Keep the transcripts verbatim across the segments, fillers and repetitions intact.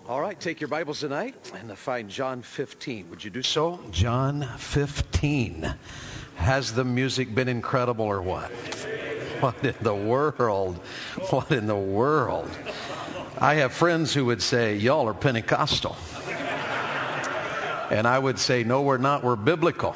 All right, take your Bibles tonight and find John fifteen. Would you do so? John fifteen. Has the music been incredible or what? What in the world? What in the world? I have friends who would say, y'all are Pentecostal. And I would say, no, we're not. We're biblical.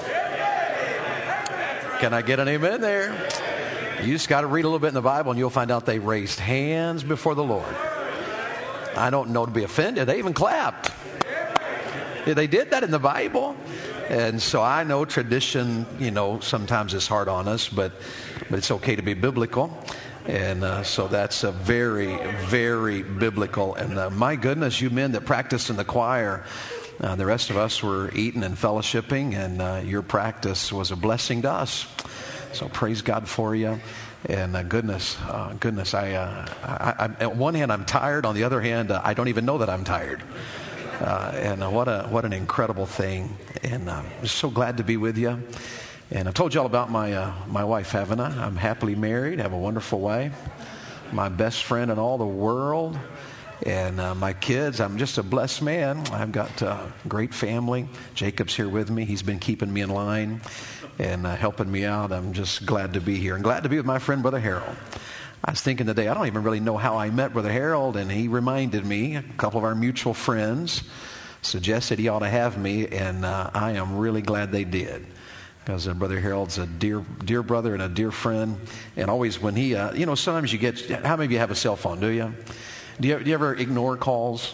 Can I get an amen there? You just got to read a little bit in the Bible and you'll find out they raised hands before the Lord. I don't know to be offended. They even clapped. Yeah, they did that in the Bible. And so I know tradition, you know, sometimes is hard on us, but but it's okay to be biblical. And uh, so that's a very, very biblical. And uh, my goodness, you men that practice in the choir, uh, the rest of us were eating and fellowshipping, and uh, your practice was a blessing to us. So praise God for you. And uh, goodness, uh, goodness, I, uh, I, I, on one hand, I'm tired. On the other hand, uh, I don't even know that I'm tired. Uh, and uh, what a what an incredible thing. And uh, I'm so glad to be with you. And I told you all about my uh, my wife, haven't I? I'm happily married. I have a wonderful wife. My best friend in all the world. And uh, my kids, I'm just a blessed man. I've got a great family. Jacob's here with me. He's been keeping me in line and uh, helping me out. I'm just glad to be here and glad to be with my friend, Brother Harold. I was thinking today, I don't even really know how I met Brother Harold, and he reminded me, a couple of our mutual friends suggested he ought to have me, and uh, I am really glad they did. Because uh, Brother Harold's a dear dear brother and a dear friend. And always when he, uh, you know, sometimes you get, how many of you have a cell phone, do you? Do you, do you ever ignore calls?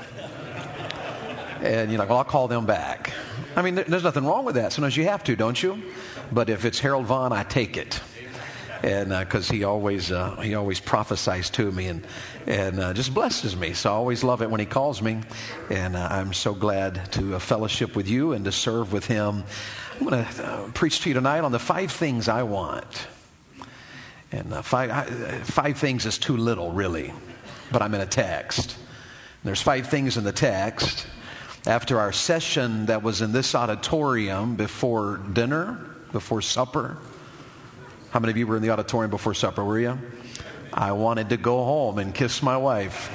And you're like, well, I'll call them back. I mean, there's nothing wrong with that. Sometimes you have to, don't you? But if it's Harold Vaughn, I take it. And because uh, he always uh, he always prophesies to me and and uh, just blesses me. So I always love it when he calls me. And uh, I'm so glad to uh, fellowship with you and to serve with him. I'm going to uh, preach to you tonight on the five things I want. And uh, five I, five things is too little, really. But I'm in a text. There's five things in the text. After our session that was in this auditorium before dinner, before supper. How many of you were in the auditorium before supper, were you? I wanted to go home and kiss my wife.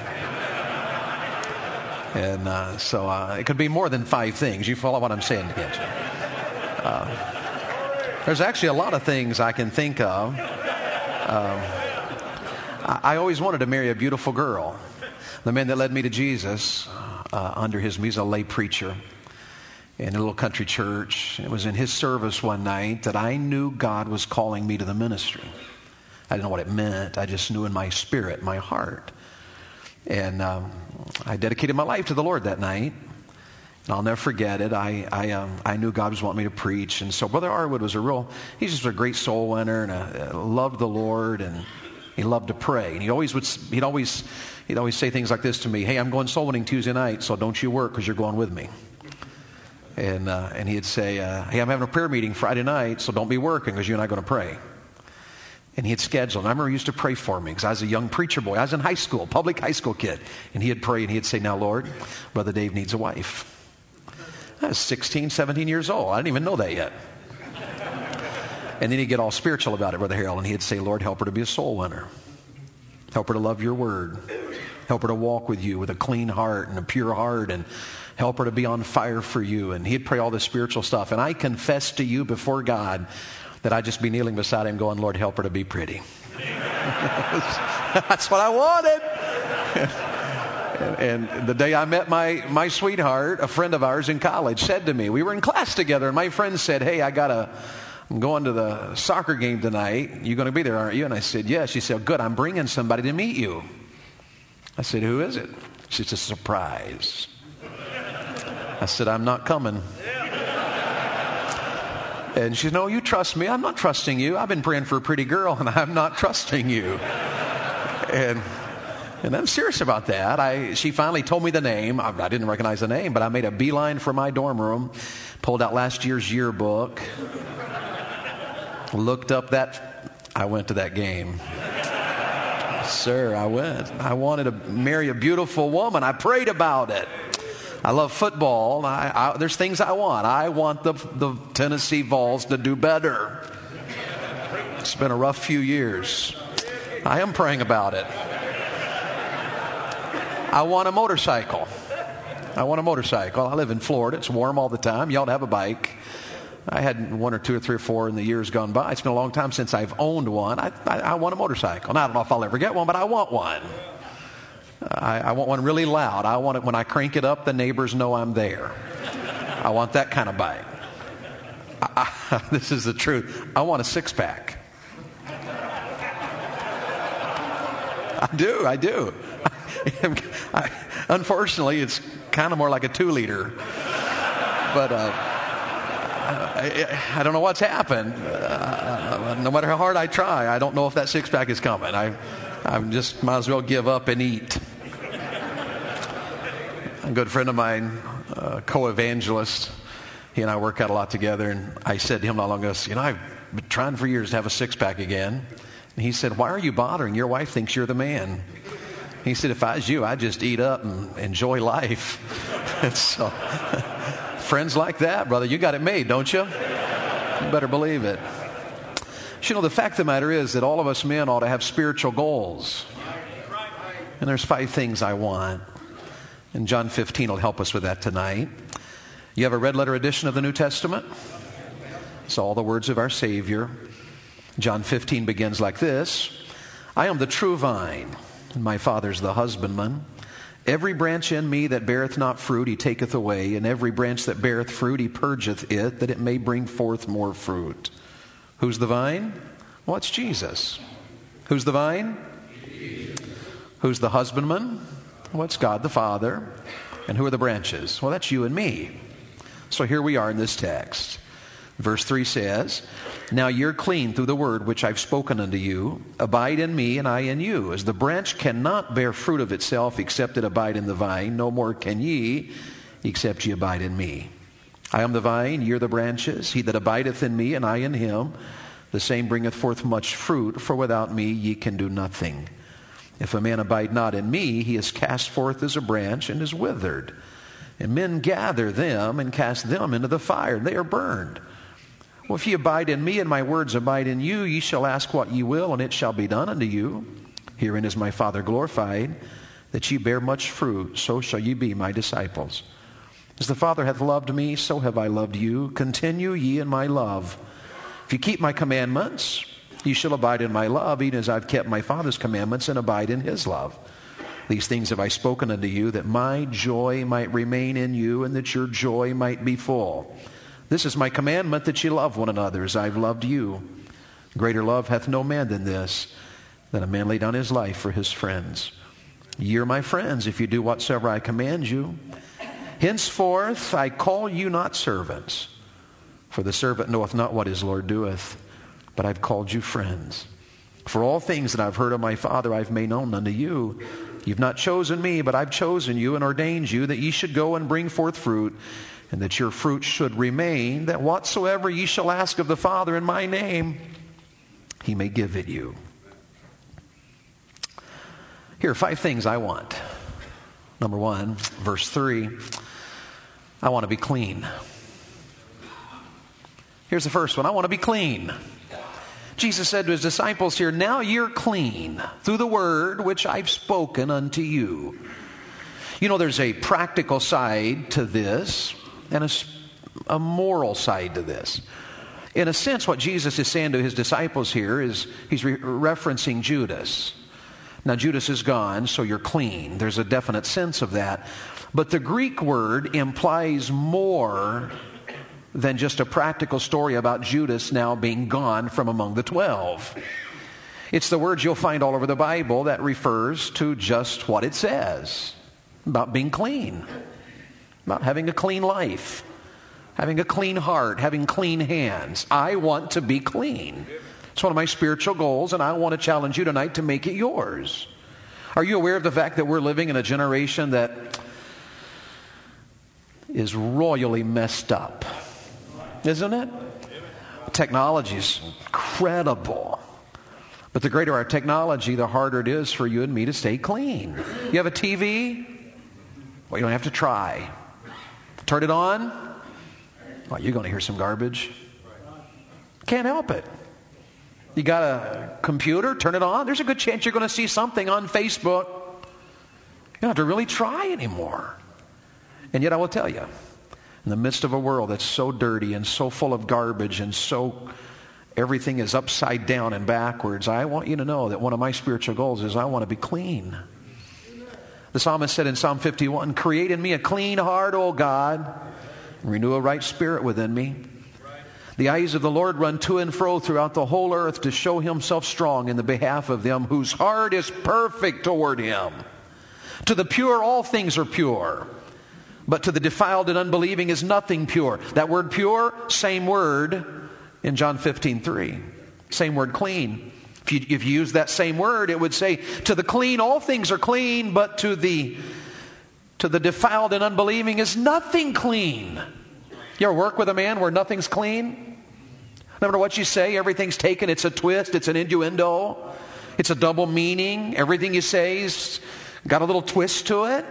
And uh, so uh, it could be more than five things. You follow what I'm saying? Uh, there's actually a lot of things I can think of. Um, I always wanted to marry a beautiful girl. The man that led me to Jesus uh, under his, he's a lay preacher in a little country church. It was in his service one night that I knew God was calling me to the ministry. I didn't know what it meant. I just knew in my spirit, my heart. And um, I dedicated my life to the Lord that night. And I'll never forget it. I I, um, I knew God was wanting me to preach. And so Brother Arwood was a real, he's just a great soul winner and a, a loved the Lord, and he loved to pray. And he always would, he'd always, he'd always say things like this to me. Hey, I'm going soul winning Tuesday night, so don't you work because you're going with me. And uh, and he'd say, uh, hey, I'm having a prayer meeting Friday night, so don't be working because you and I are going to pray. And he'd schedule. And I remember he used to pray for me because I was a young preacher boy. I was in high school, public high school kid. And he'd pray and he'd say, now, Lord, Brother Dave needs a wife. I was sixteen, seventeen years old. I didn't even know that yet. And then he'd get all spiritual about it, Brother Harold. And he'd say, Lord, help her to be a soul winner. Help her to love your word. Help her to walk with you with a clean heart and a pure heart, and help her to be on fire for you. And he'd pray all this spiritual stuff. And I confess to you before God that I'd just be kneeling beside him going, Lord, help her to be pretty. That's what I wanted. and, and the day I met my, my sweetheart, a friend of ours in college said to me, we were in class together, and my friend said, hey, I got a, I'm going to the soccer game tonight. You going to be there, aren't you? And I said, yes. She said, good, I'm bringing somebody to meet you. I said, who is it? She said, surprise. I said, I'm not coming. And she said, no, you trust me. I'm not trusting you. I've been praying for a pretty girl, and I'm not trusting you. And and I'm serious about that. I she finally told me the name. I, I didn't recognize the name, but I made a beeline for my dorm room, pulled out last year's yearbook, looked up that. I went to that game. Sir, I went. I wanted to marry a beautiful woman. I prayed about it. I love football. I, I, there's things I want. I want the, the Tennessee Vols to do better. It's been a rough few years. I am praying about it. I want a motorcycle. I want a motorcycle. I live in Florida. It's warm all the time. You ought to have a bike. I had one or two or three or four in the years gone by. It's been a long time since I've owned one. I, I, I want a motorcycle. Now, I don't know if I'll ever get one, but I want one. I, I want one really loud. I want it when I crank it up, the neighbors know I'm there. I want that kind of bike. I, I, this is the truth. I want a six-pack. I do. I do. I, unfortunately, it's kind of more like a two-liter. But uh, I, I don't know what's happened. Uh, no matter how hard I try, I don't know if that six-pack is coming. I, I just might as well give up and eat. A good friend of mine, uh, co-evangelist, he and I work out a lot together, and I said to him not long ago, you know, I've been trying for years to have a six-pack again. And he said, why are you bothering? Your wife thinks you're the man. He said, if I was you, I'd just eat up and enjoy life. And so, friends like that, brother, you got it made, don't you? You better believe it. But you know, the fact of the matter is that all of us men ought to have spiritual goals. And there's five things I want. And John fifteen will help us with that tonight. You have a red letter edition of the New Testament? It's all the words of our Savior. John fifteen begins like this. I am the true vine, and my Father's the husbandman. Every branch in me that beareth not fruit, he taketh away, and every branch that beareth fruit, he purgeth it, that it may bring forth more fruit. Who's the vine? Well, it's Jesus. Who's the vine? Who's the husbandman? Well, it's God the Father. And who are the branches? Well, that's you and me. So here we are in this text. Verse three says, now you're clean through the word which I've spoken unto you. Abide in me, and I in you. As the branch cannot bear fruit of itself except it abide in the vine, no more can ye, except ye abide in me. I am the vine, ye are the branches. He that abideth in me, and I in him, the same bringeth forth much fruit, for without me ye can do nothing. If a man abide not in me, he is cast forth as a branch and is withered. And men gather them and cast them into the fire, and they are burned. Well, if ye abide in me and my words abide in you, ye shall ask what ye will, and it shall be done unto you. Herein is my Father glorified, that ye bear much fruit, so shall ye be my disciples. As the Father hath loved me, so have I loved you. Continue ye in my love. If you keep my commandments, ye shall abide in my love, even as I've kept my Father's commandments and abide in his love. These things have I spoken unto you, that my joy might remain in you, and that your joy might be full. This is my commandment, that ye love one another as I've loved you. Greater love hath no man than this, that a man lay down his life for his friends. Ye are my friends, if you do whatsoever I command you. Henceforth I call you not servants, for the servant knoweth not what his Lord doeth, but I've called you friends. For all things that I've heard of my Father I've made known unto you. You've not chosen me, but I've chosen you and ordained you, that ye should go and bring forth fruit, and that your fruit should remain, that whatsoever ye shall ask of the Father in my name, he may give it you. Here are five things I want. Number one, verse three, I want to be clean. Here's the first one. I want to be clean. Jesus said to his disciples here, now you're clean through the word which I've spoken unto you. You know, there's a practical side to this and a, a moral side to this. In a sense, what Jesus is saying to his disciples here is he's re- referencing Judas. Now, Judas is gone, so you're clean. There's a definite sense of that. But the Greek word implies more than just a practical story about Judas now being gone from among the twelve. It's the words you'll find all over the Bible that refers to just what it says about being clean, about having a clean life, having a clean heart, having clean hands. I want to be clean. It's one of my spiritual goals, and I want to challenge you tonight to make it yours. Are you aware of the fact that we're living in a generation that is royally messed up? Isn't it? Technology is incredible. But the greater our technology, the harder it is for you and me to stay clean. You have a T V? Well, you don't have to try. Turn it on? Well, you're going to hear some garbage. Can't help it. You got a computer? Turn it on. There's a good chance you're going to see something on Facebook. don't have to really try anymore. And yet I will tell you, in the midst of a world that's so dirty and so full of garbage and so everything is upside down and backwards, I want you to know that one of my spiritual goals is I want to be clean. The psalmist said in Psalm fifty-one, create in me a clean heart, O God, and renew a right spirit within me. The eyes of the Lord run to and fro throughout the whole earth to show himself strong in the behalf of them whose heart is perfect toward him. To the pure, all things are pure. But to the defiled and unbelieving is nothing pure. That word pure, same word in John fifteen three. Same word clean. If you, if you use that same word, it would say, to the clean, all things are clean, but to the, to the defiled and unbelieving is nothing clean. You ever work with a man where nothing's clean? No matter what you say, everything's taken. It's a twist. It's an innuendo. It's a double meaning. Everything you say's got a little twist to it.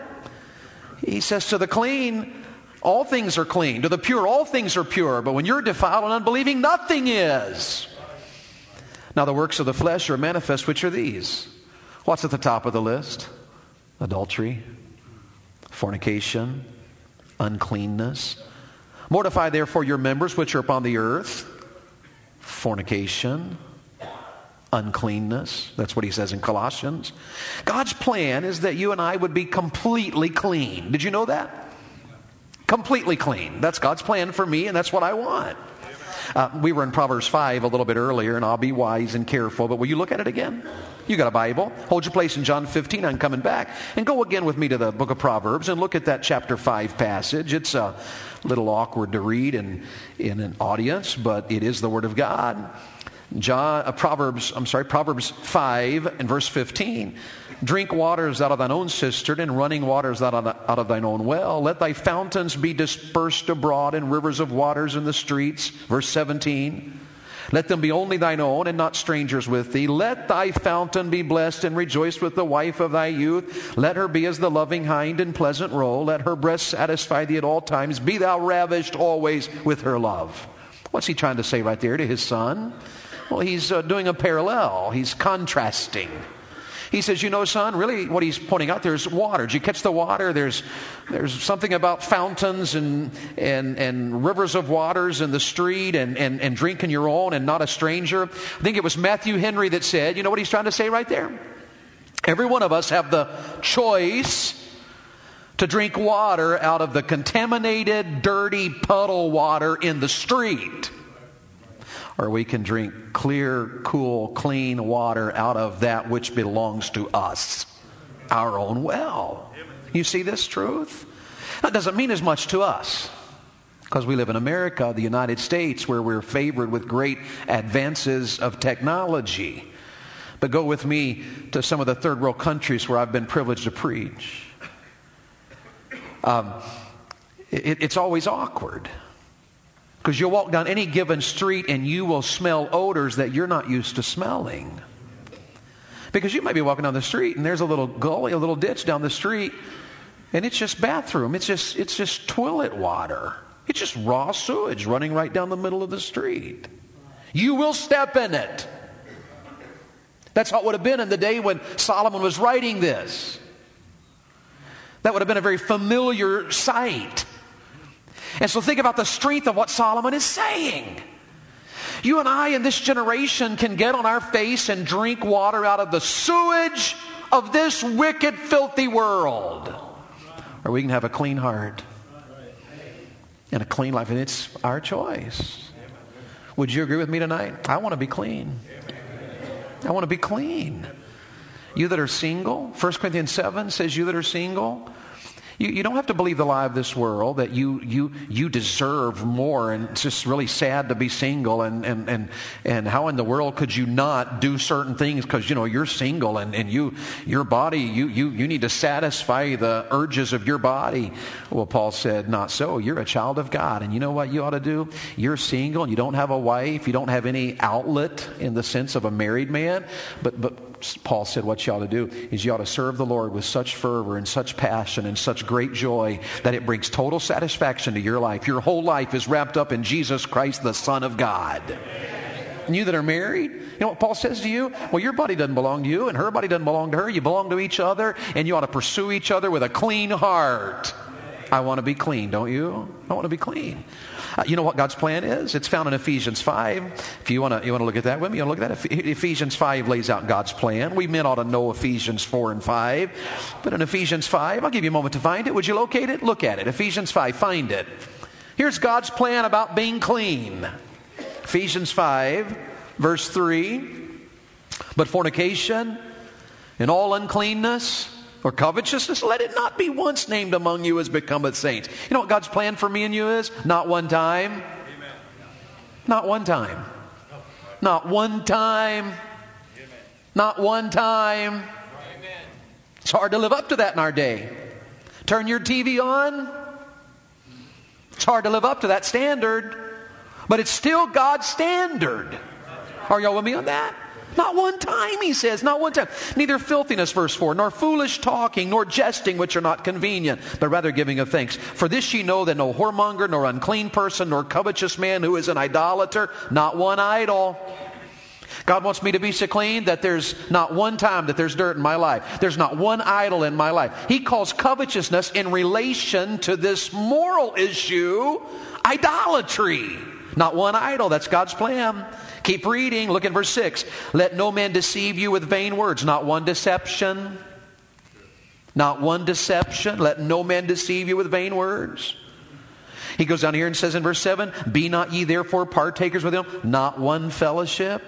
He says, to the clean, all things are clean. To the pure, all things are pure. But when you're defiled and unbelieving, nothing is. Now the works of the flesh are manifest, which are these. What's at the top of the list? Adultery, fornication, uncleanness. Mortify therefore your members which are upon the earth. Fornication, uncleanness. That's what he says in Colossians. God's plan is that you and I would be completely clean. Did you know that? Completely clean. That's God's plan for me, and that's what I want. Uh, we were in Proverbs five a little bit earlier, and I'll be wise and careful, but will you look at it again? You got a Bible. Hold your place in John fifteen. I'm coming back. And go again with me to the book of Proverbs and look at that chapter five passage. It's a little awkward to read in, in an audience, but it is the Word of God. John, uh, Proverbs, I'm sorry, Proverbs five and verse fifteen. Drink waters out of thine own cistern, and running waters out of, out of thine own well. Let thy fountains be dispersed abroad, and rivers of waters in the streets. Verse seventeen. Let them be only thine own, and not strangers with thee. Let thy fountain be blessed, and rejoice with the wife of thy youth. Let her be as the loving hind in pleasant roe. Let her breast satisfy thee at all times. Be thou ravished always with her love. What's he trying to say right there to his son? Well, he's uh, doing a parallel. He's contrasting. He says, you know, son, really what he's pointing out, there's water. Did you catch the water? There's there's something about fountains and and, and rivers of waters in the street and, and, and drinking your own and not a stranger. I think it was Matthew Henry that said, you know what he's trying to say right there? Every one of us have the choice to drink water out of the contaminated, dirty puddle water in the street. Or we can drink clear, cool, clean water out of that which belongs to us, our own well. You see this truth? That doesn't mean as much to us, because we live in America, the United States, where we're favored with great advances of technology. But go with me to some of the third world countries where I've been privileged to preach. Um, it, it's always awkward. Because you'll walk down any given street and you will smell odors that you're not used to smelling. Because you might be walking down the street and there's a little gully, a little ditch down the street, and it's just bathroom. It's just it's just toilet water. It's just raw sewage running right down the middle of the street. You will step in it. That's how it would have been in the day when Solomon was writing this. That would have been a very familiar sight. And so think about the strength of what Solomon is saying. You and I in this generation can get on our face and drink water out of the sewage of this wicked, filthy world. Or we can have a clean heart and a clean life. And it's our choice. Would you agree with me tonight? I want to be clean. I want to be clean. You that are single, First Corinthians seven says you that are single, You, you don't have to believe the lie of this world that you you you deserve more, and it's just really sad to be single, and and and, and how in the world could you not do certain things because you know you're single and, and you your body you, you you need to satisfy the urges of your body. Well, Paul said, not so. You're a child of God, and you know what you ought to do? You're single and you don't have a wife, you don't have any outlet in the sense of a married man, but but Paul said what you ought to do is you ought to serve the Lord with such fervor and such passion and such great joy that it brings total satisfaction to your life. Your whole life is wrapped up in Jesus Christ, the Son of God. And you that are married, you know what Paul says to you? Well, your body doesn't belong to you, and her body doesn't belong to her. You belong to each other, and you ought to pursue each other with a clean heart. I want to be clean, don't you? I want to be clean. Uh, you know what God's plan is? It's found in Ephesians five. If you want to you want to look at that with me, you want to look at that? Ephesians five lays out God's plan. We men ought to know Ephesians four and five. But in Ephesians five, I'll give you a moment to find it. Would you locate it? Look at it. Ephesians five, find it. Here's God's plan about being clean. Ephesians five, verse three. But fornication and all uncleanness or covetousness, let it not be once named among you as becometh saints. You know what God's plan for me and you is? Not one time. Amen. Not one time. Not one time. Amen. Not one time. Amen. It's hard to live up to that in our day. Turn your T V on. It's hard to live up to that standard. But it's still God's standard. Are y'all with me on that? Not one time, he says, not one time. Neither filthiness, verse four, nor foolish talking, nor jesting, which are not convenient, but rather giving of thanks. For this ye know that no whoremonger, nor unclean person, nor covetous man who is an idolater, not one idol. God wants me to be so clean that there's not one time that there's dirt in my life. There's not one idol in my life. He calls covetousness in relation to this moral issue, idolatry. Not one idol. That's God's plan. Keep reading. Look at verse six. Let no man deceive you with vain words. Not one deception. Not one deception. Let no man deceive you with vain words. He goes down here and says in verse seven, be not ye therefore partakers with him. Not one fellowship.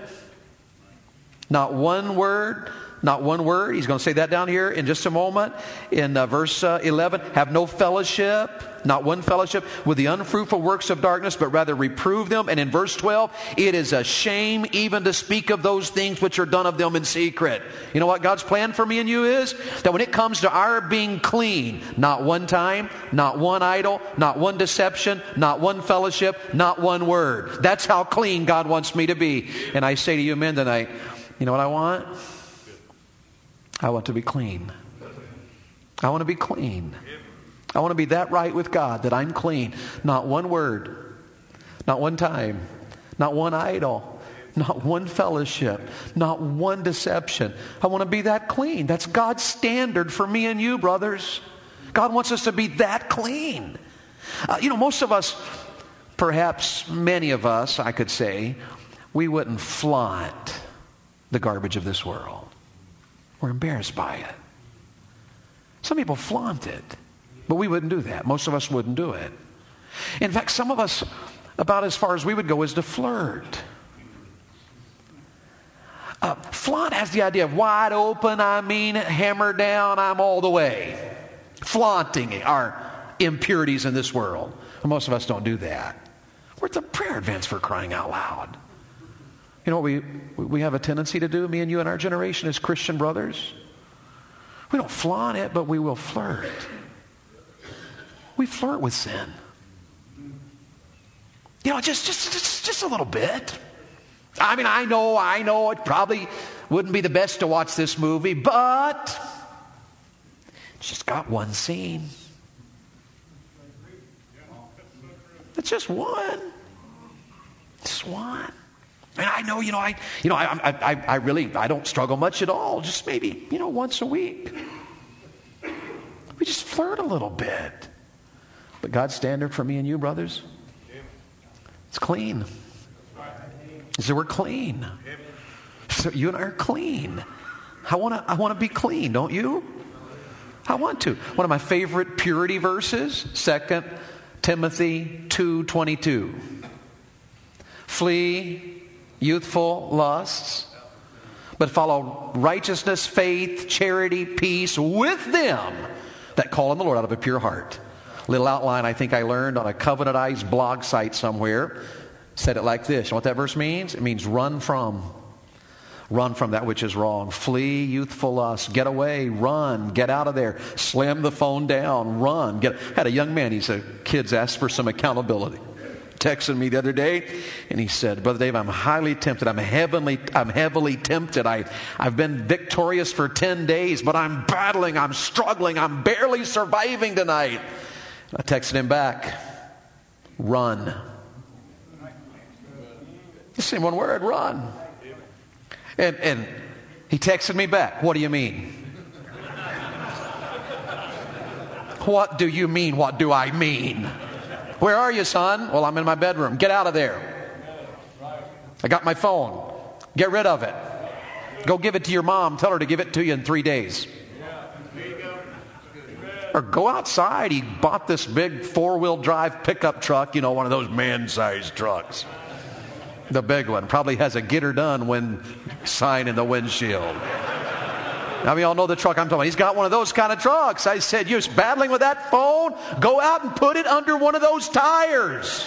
Not one word. Not one word. He's going to say that down here in just a moment. In uh, verse uh, eleven, have no fellowship, not one fellowship with the unfruitful works of darkness, but rather reprove them. And in verse twelve, it is a shame even to speak of those things which are done of them in secret. You know what God's plan for me and you is? That when it comes to our being clean, not one time, not one idol, not one deception, not one fellowship, not one word. That's how clean God wants me to be. And I say to you men tonight, you know what I want? I want to be clean. I want to be clean. I want to be that right with God that I'm clean. Not one word. Not one time. Not one idol. Not one fellowship. Not one deception. I want to be that clean. That's God's standard for me and you, brothers. God wants us to be that clean. Uh, you know, most of us, perhaps many of us, I could say, we wouldn't flaunt the garbage of this world. We're embarrassed by it. Some people flaunt it, but we wouldn't do that. Most of us wouldn't do it. In fact, some of us, about as far as we would go, is to flirt. Uh, flaunt has the idea of wide open, I mean it, hammer down, I'm all the way. Flaunting our impurities in this world. Most of us don't do that. We're at the prayer advance for crying out loud. You know what we, we have a tendency to do, me and you and our generation as Christian brothers? We don't flaunt it, but we will flirt. We flirt with sin. You know, just, just, just, just a little bit. I mean, I know, I know it probably wouldn't be the best to watch this movie, but it's just got one scene. It's just one. Just one. And I know, you know, I, you know, I, I, I really, I don't struggle much at all. Just maybe, you know, once a week. We just flirt a little bit. But God's standard for me and you, brothers, it's clean. So we're clean. So you and I are clean. I want to, I want to be clean, don't you? I want to. One of my favorite purity verses, Second Timothy two twenty-two. Flee youthful lusts, but follow righteousness, faith, charity, peace with them that call on the Lord out of a pure heart. Little outline I think I learned on a Covenantized blog site somewhere. Said it like this. You know what that verse means? It means run from. Run from that which is wrong. Flee youthful lust. Get away. Run. Get out of there. Slam the phone down. Run. Get. I had a young man. He said, kids asked for some accountability. Texted me the other day, and he said, Brother Dave, I'm highly tempted. I'm heavily, I'm heavily tempted. I, I've been victorious for ten days, but I'm battling. I'm struggling. I'm barely surviving tonight. I texted him back, run. Just say one word, run. And, and he texted me back, what do you mean? What do you mean? What do I mean? Where are you, son? Well, I'm in my bedroom. Get out of there. I got my phone. Get rid of it. Go give it to your mom. Tell her to give it to you in three days. Or go outside. He bought this big four-wheel drive pickup truck, you know, one of those man-sized trucks. The big one. Probably has a get her done when sign in the windshield. Now, we all know the truck I'm talking about. He's got one of those kind of trucks. I said, you're battling with that phone? Go out and put it under one of those tires.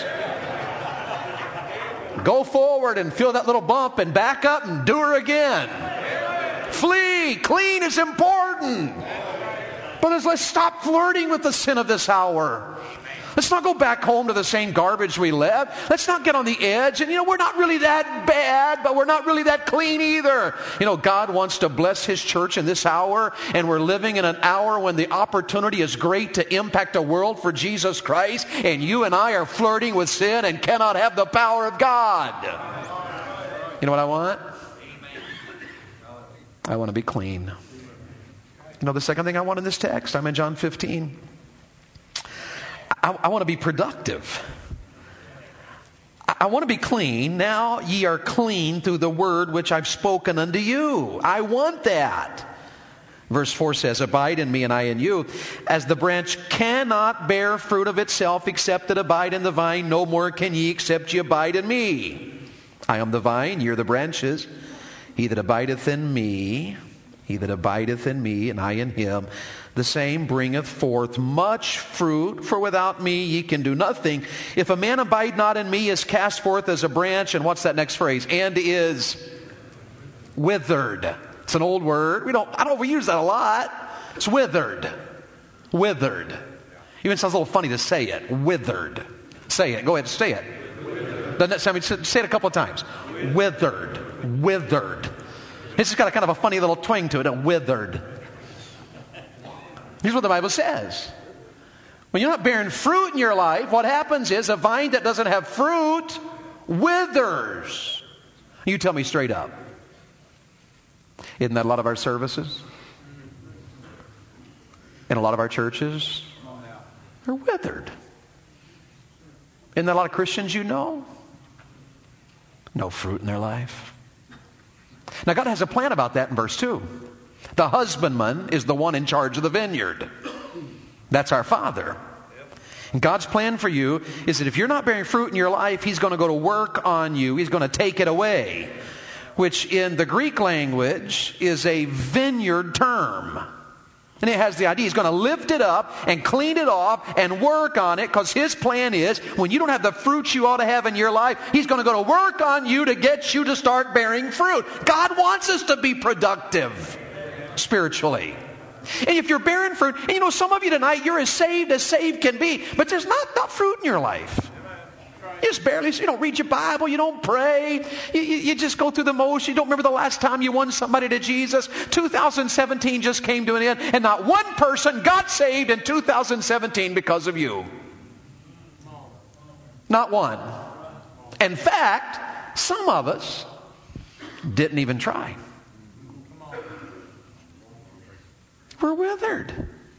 Go forward and feel that little bump and back up and do her again. Flee. Clean is important. Brothers, let's stop flirting with the sin of this hour. Let's not go back home to the same garbage we left. Let's not get on the edge. And, you know, we're not really that bad, but we're not really that clean either. You know, God wants to bless His church in this hour, and we're living in an hour when the opportunity is great to impact a world for Jesus Christ, and you and I are flirting with sin and cannot have the power of God. You know what I want? I want to be clean. You know the second thing I want in this text? I'm in John fifteen. I, I want to be productive. I, I want to be clean. Now ye are clean through the word which I've spoken unto you. I want that. Verse four says, abide in me and I in you. As the branch cannot bear fruit of itself except it abide in the vine, no more can ye except ye abide in me. I am the vine, ye are the branches. He that abideth in me, he that abideth in me, and I in him, the same bringeth forth much fruit, for without me ye can do nothing. If a man abide not in me, he is cast forth as a branch, and what's that next phrase? And is withered. It's an old word. We don't, I don't overuse that a lot. It's withered. Withered. Even sounds a little funny to say it. Withered. Say it. Go ahead, say it. Doesn't that sound, say it a couple of times. Withered. Withered. It's just got a kind of a funny little twang to it. A withered. Here's what the Bible says. When you're not bearing fruit in your life, what happens is a vine that doesn't have fruit withers. You tell me straight up. Isn't that a lot of our services? And a lot of our churches? They're withered. Isn't that a lot of Christians you know? No fruit in their life. Now God has a plan about that in verse two. The husbandman is the one in charge of the vineyard. That's our Father. And God's plan for you is that if you're not bearing fruit in your life, He's going to go to work on you. He's going to take it away. Which in the Greek language is a vineyard term. And it has the idea He's going to lift it up and clean it off and work on it, because His plan is when you don't have the fruit you ought to have in your life, He's going to go to work on you to get you to start bearing fruit. God wants us to be productive spiritually. And if you're bearing fruit, and you know, some of you tonight, you're as saved as saved can be, but there's not, not fruit in your life. You just barely, you don't read your Bible, you don't pray, you, you, you just go through the motions. You don't remember the last time you won somebody to Jesus. two thousand seventeen just came to an end, and not one person got saved in two thousand seventeen because of you. Not one. In fact, some of us didn't even try. We're withered.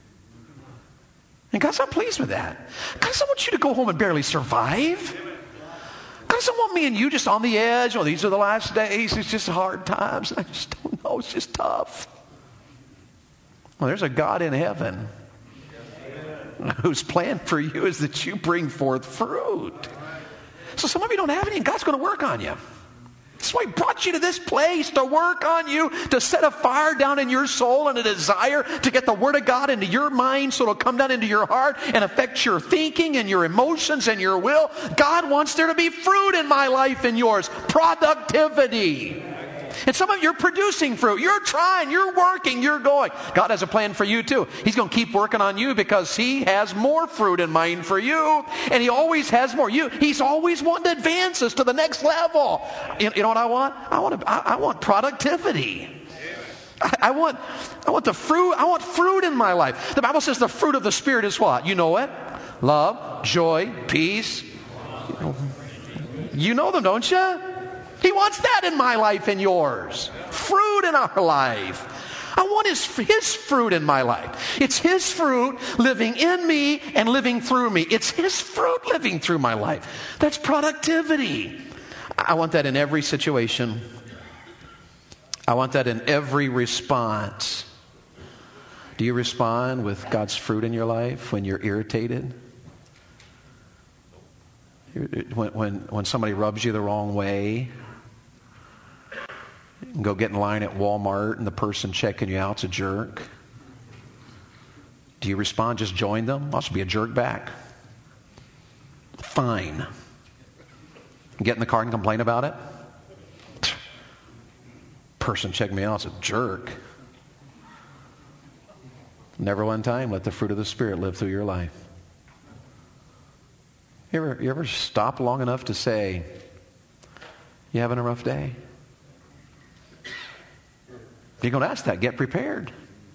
And God's not pleased with that. God doesn't want you to go home and barely survive. God doesn't want me and you just on the edge. Oh, these are the last days. It's just hard times. I just don't know. It's just tough. Well, there's a God in heaven whose plan for you is that you bring forth fruit. So some of you don't have any, and God's going to work on you. That's why He brought you to this place, to work on you, to set a fire down in your soul and a desire to get the Word of God into your mind so it'll come down into your heart and affect your thinking and your emotions and your will. God wants there to be fruit in my life and yours. Productivity. And some of you are producing fruit. You're trying, you're working, you're going. God has a plan for you too. He's going to keep working on you because He has more fruit in mind for you. And He always has more. You, He's always wanting to advance us to the next level. You, you know what I want? I want, to, I, I want productivity. I, I want, I want the fruit. I want fruit in my life. The Bible says the fruit of the Spirit is what? You know it? Love, joy, peace. You know them, don't you? He wants that in my life and yours. Fruit in our life. I want his, his fruit in my life. It's his fruit living in me and living through me. It's his fruit living through my life. That's productivity. I want that in every situation. I want that in every response. Do you respond with God's fruit in your life when you're irritated? When, when, when somebody rubs you the wrong way? And go get in line at Walmart and the person checking you out's a jerk. Do you respond, just join them? I'll just be a jerk back. Fine. Get in the car and complain about it? Person checking me out's a jerk. Never one time let the fruit of the Spirit live through your life. You ever, you ever stop long enough to say, you having a rough day? You're going to ask that. Get prepared.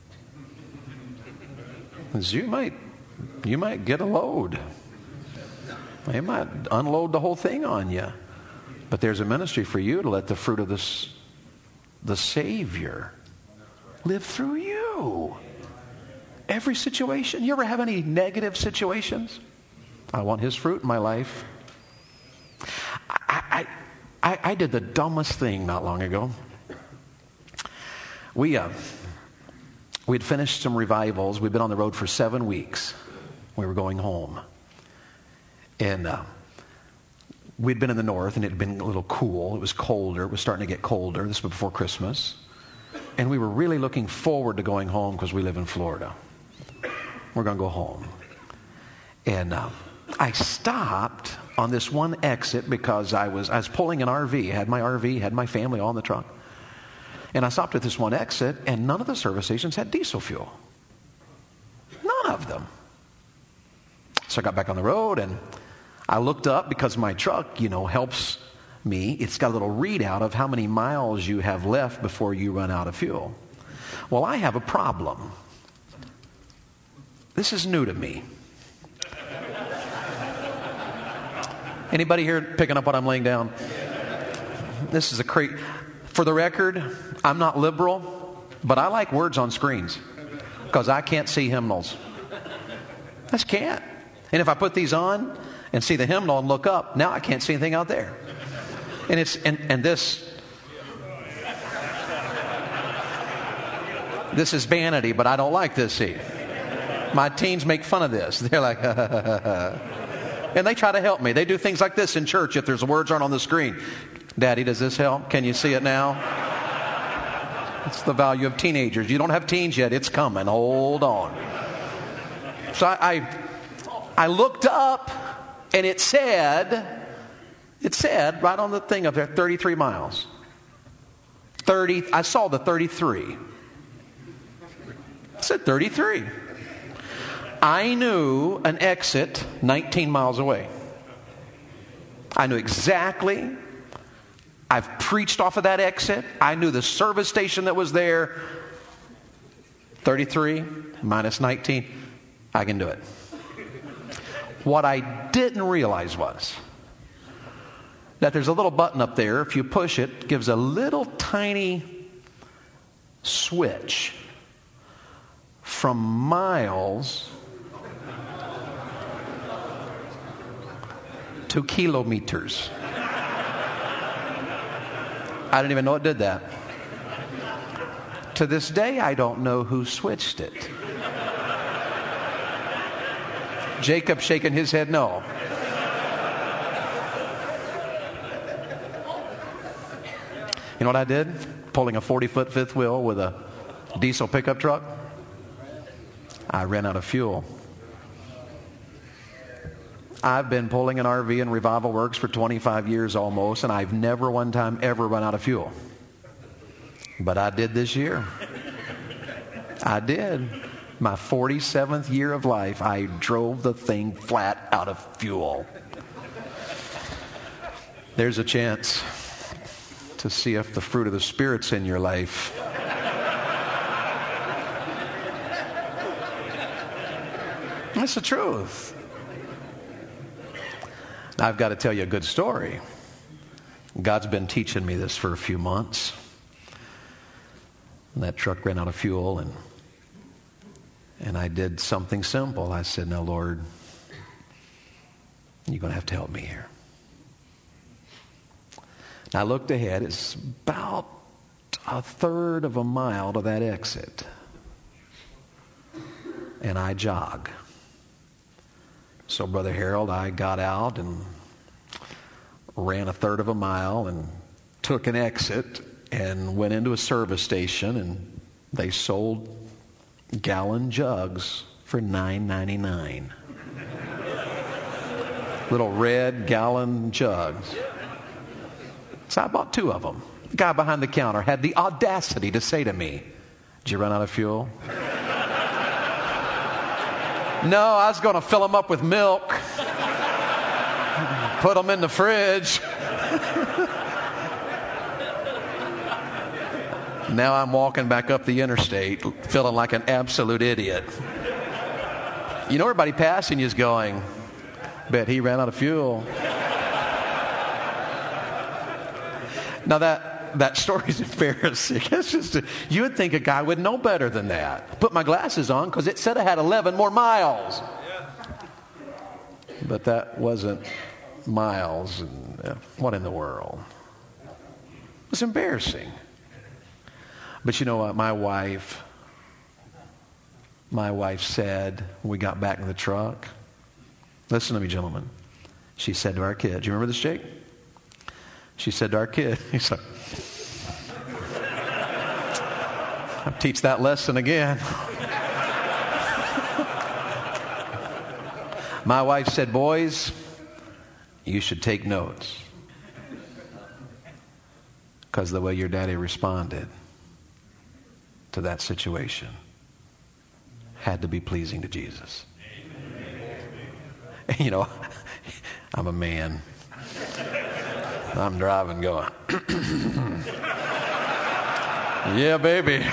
Because you might, you might get a load. They might unload the whole thing on you. But there's a ministry for you to let the fruit of this, the Savior live through you. Every situation. You ever have any negative situations? I want his fruit in my life. I, I, I, I did the dumbest thing not long ago. We, uh, we'd finished some revivals. We'd been on the road for seven weeks. We were going home. And uh, we'd been in the north, and it had been a little cool. It was colder. It was starting to get colder. This was before Christmas. And we were really looking forward to going home because we live in Florida. We're going to go home. And uh, I stopped on this one exit because I was, I was pulling an R V. I had my R V, had my family all in the truck. And I stopped at this one exit, and none of the service stations had diesel fuel. None of them. So I got back on the road, and I looked up because my truck, you know, helps me. It's got a little readout of how many miles you have left before you run out of fuel. Well, I have a problem. This is new to me. Anybody here picking up what I'm laying down? This is a crazy... For the record, I'm not liberal, but I like words on screens because I can't see hymnals. I just can't. And if I put these on and see the hymnal and look up, now I can't see anything out there. And it's and, and this this is vanity, but I don't like this. See, my teens make fun of this. They're like, and they try to help me. They do things like this in church if there's words aren't on the screen. Daddy, does this help? Can you see it now? It's the value of teenagers. You don't have teens yet. It's coming. Hold on. So I, I, I looked up, and it said, it said right on the thing up there, thirty-three miles. thirty. I saw the thirty-three. It said thirty-three. I knew an exit nineteen miles away. I knew exactly. I've preached off of that exit. I knew the service station that was there. thirty-three minus nineteen. I can do it. What I didn't realize was that there's a little button up there. If you push it, it gives a little tiny switch from miles to kilometers. I didn't even know it did that. To this day, I don't know who switched it. Jacob shaking his head no. You know what I did? Pulling a forty-foot fifth wheel with a diesel pickup truck. I ran out of fuel. I've been pulling an R V in Revival Works for twenty-five years almost, and I've never one time ever run out of fuel. But I did this year. I did. My forty-seventh year of life, I drove the thing flat out of fuel. There's a chance to see if the fruit of the Spirit's in your life. That's the truth. I've got to tell you a good story. God's been teaching me this for a few months. And that truck ran out of fuel, and and I did something simple. I said, now, Lord, you're going to have to help me here. And I looked ahead. It's about a third of a mile to that exit. And I jog. So, Brother Harold, I got out and ran a third of a mile and took an exit and went into a service station, and they sold gallon jugs for nine ninety-nine. Little red gallon jugs. So I bought two of them. The guy behind the counter had the audacity to say to me, "Did you run out of fuel?" No, I was going to fill them up with milk, put them in the fridge. Now I'm walking back up the interstate feeling like an absolute idiot. You know, everybody passing you is going, bet he ran out of fuel. Now that that story's embarrassing. It's just a, you would think a guy would know better than that. Put my glasses on because it said I had eleven more miles. But that wasn't miles. And uh, what in the world? It's embarrassing. But you know what? My wife, my wife said when we got back in the truck, listen to me, gentlemen. She said to our kid, do you remember this, Jake? She said to our kid, he's like, I'll teach that lesson again. My wife said, boys, you should take notes. Because the way your daddy responded to that situation had to be pleasing to Jesus. And, you know, I'm a man. I'm driving going, yeah, baby.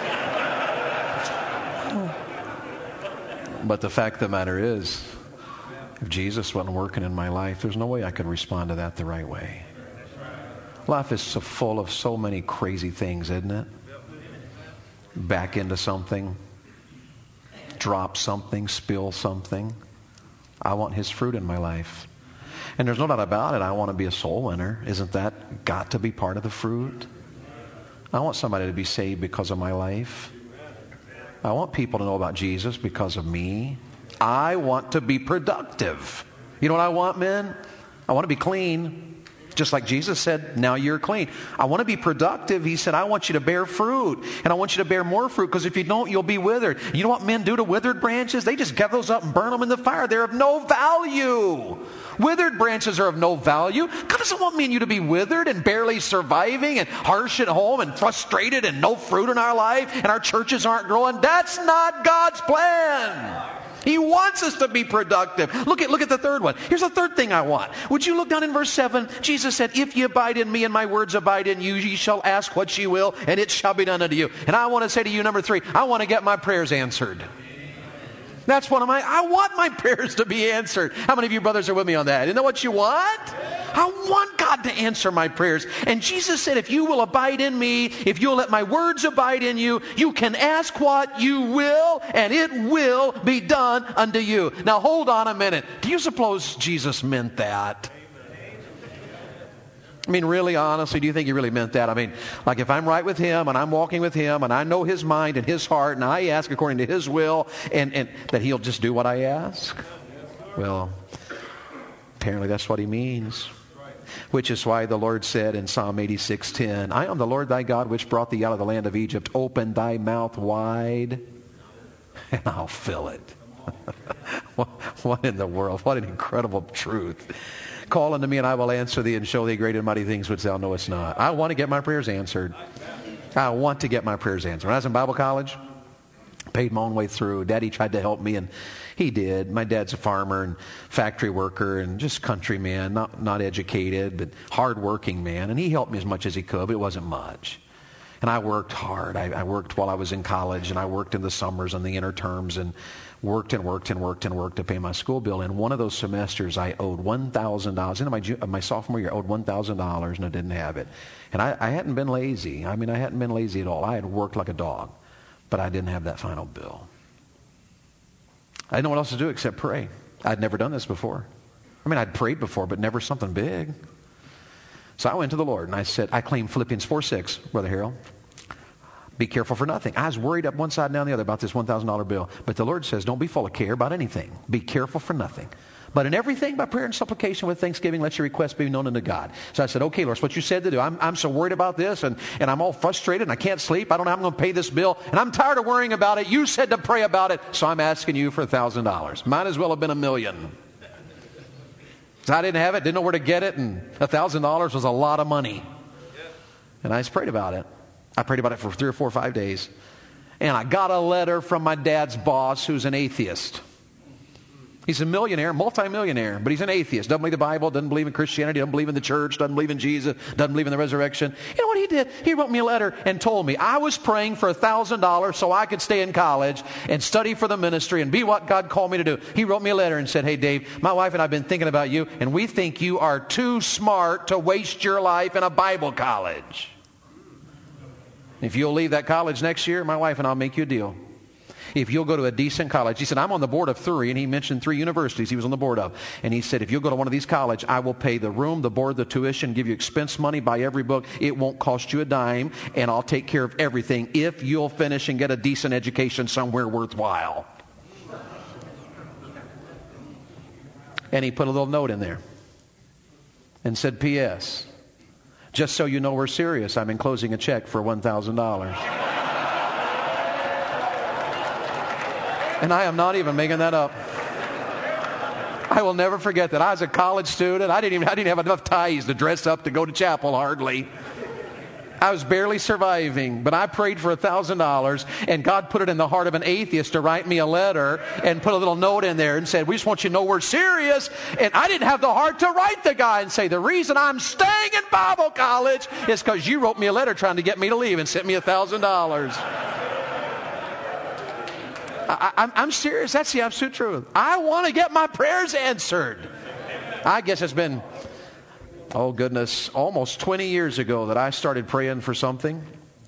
But the fact of the matter is, if Jesus wasn't working in my life, there's no way I could respond to that the right way. Life is so full of so many crazy things, isn't it? Back into something, drop something, spill something. I want His fruit in my life. And there's no doubt about it, I want to be a soul winner. Isn't that got to be part of the fruit? I want somebody to be saved because of my life. I want people to know about Jesus because of me. I want to be productive. You know what I want, men? I want to be clean. Just like Jesus said, now you're clean. I want to be productive. He said, I want you to bear fruit. And I want you to bear more fruit, because if you don't, you'll be withered. You know what men do to withered branches? They just gather those up and burn them in the fire. They're of no value. Withered branches are of no value. God doesn't want me and you to be withered and barely surviving and harsh at home and frustrated and no fruit in our life and our churches aren't growing. That's not God's plan. He wants us to be productive. Look at, look at the third one. Here's the third thing I want. Would you look down in verse seven? Jesus said, if ye abide in me and my words abide in you, ye shall ask what ye will, and it shall be done unto you. And I want to say to you, number three, I want to get my prayers answered. That's one of my, I want my prayers to be answered. How many of you brothers are with me on that? Isn't that what you want? I want God to answer my prayers. And Jesus said, if you will abide in me, if you'll let my words abide in you, you can ask what you will, and it will be done unto you. Now hold on a minute. Do you suppose Jesus meant that? I mean, really, honestly, do you think He really meant that? I mean, like if I'm right with Him and I'm walking with Him and I know His mind and His heart and I ask according to His will, and, and that He'll just do what I ask? Well, apparently that's what He means. Which is why the Lord said in Psalm eighty-six ten, I am the Lord thy God which brought thee out of the land of Egypt. Open thy mouth wide and I'll fill it. what, what in the world? What an incredible truth. Call unto me and I will answer thee and show thee great and mighty things which thou knowest not. I want to get my prayers answered. I want to get my prayers answered. When I was in Bible college, paid my own way through. Daddy tried to help me, and he did. My dad's a farmer and factory worker and just country man, not, not educated, but hard-working man. And he helped me as much as he could, but it wasn't much. And I worked hard. I, I worked while I was in college, and I worked in the summers and the interterms. And Worked and worked and worked and worked to pay my school bill. And one of those semesters, I owed one thousand dollars. In my, my sophomore year, I owed one thousand dollars, and I didn't have it. And I, I hadn't been lazy. I mean, I hadn't been lazy at all. I had worked like a dog, but I didn't have that final bill. I didn't know what else to do except pray. I'd never done this before. I mean, I'd prayed before, but never something big. So I went to the Lord, and I said, I claim Philippians four six, Brother Harold. Be careful for nothing. I was worried up one side and down the other about this one thousand dollars bill. But the Lord says, don't be full of care about anything. Be careful for nothing. But in everything, by prayer and supplication with thanksgiving, let your requests be known unto God. So I said, okay, Lord, it's what you said to do. I'm, I'm so worried about this, and, and I'm all frustrated, and I can't sleep. I don't know how I'm going to pay this bill, and I'm tired of worrying about it. You said to pray about it, so I'm asking you for one thousand dollars. Might as well have been a million. So I didn't have it, didn't know where to get it, and one thousand dollars was a lot of money. And I just prayed about it. I prayed about it for three or four or five days. And I got a letter from my dad's boss, who's an atheist. He's a millionaire, multimillionaire, but he's an atheist. Doesn't believe the Bible, doesn't believe in Christianity, doesn't believe in the church, doesn't believe in Jesus, doesn't believe in the resurrection. You know what he did? He wrote me a letter and told me I was praying for one thousand dollars so I could stay in college and study for the ministry and be what God called me to do. He wrote me a letter and said, hey, Dave, my wife and I have been thinking about you, and we think you are too smart to waste your life in a Bible college. If you'll leave that college next year, my wife and I'll make you a deal. If you'll go to a decent college. He said, I'm on the board of three, and he mentioned three universities he was on the board of. And he said, if you'll go to one of these colleges, I will pay the room, the board, the tuition, give you expense money, buy every book. It won't cost you a dime, and I'll take care of everything if you'll finish and get a decent education somewhere worthwhile. And he put a little note in there and said, P S just so you know we're serious, I'm enclosing a check for one thousand dollars. And I am not even making that up. I will never forget that. I was a college student. I didn't even I didn't have enough ties to dress up to go to chapel, hardly. I was barely surviving, but I prayed for one thousand dollars, and God put it in the heart of an atheist to write me a letter and put a little note in there and said, we just want you to know we're serious. And I didn't have the heart to write the guy and say, the reason I'm staying in Bible college is because you wrote me a letter trying to get me to leave and sent me one thousand dollars. I, I'm, I'm serious. That's the absolute truth. I want to get my prayers answered. I guess it's been... oh, goodness, almost twenty years ago that I started praying for something.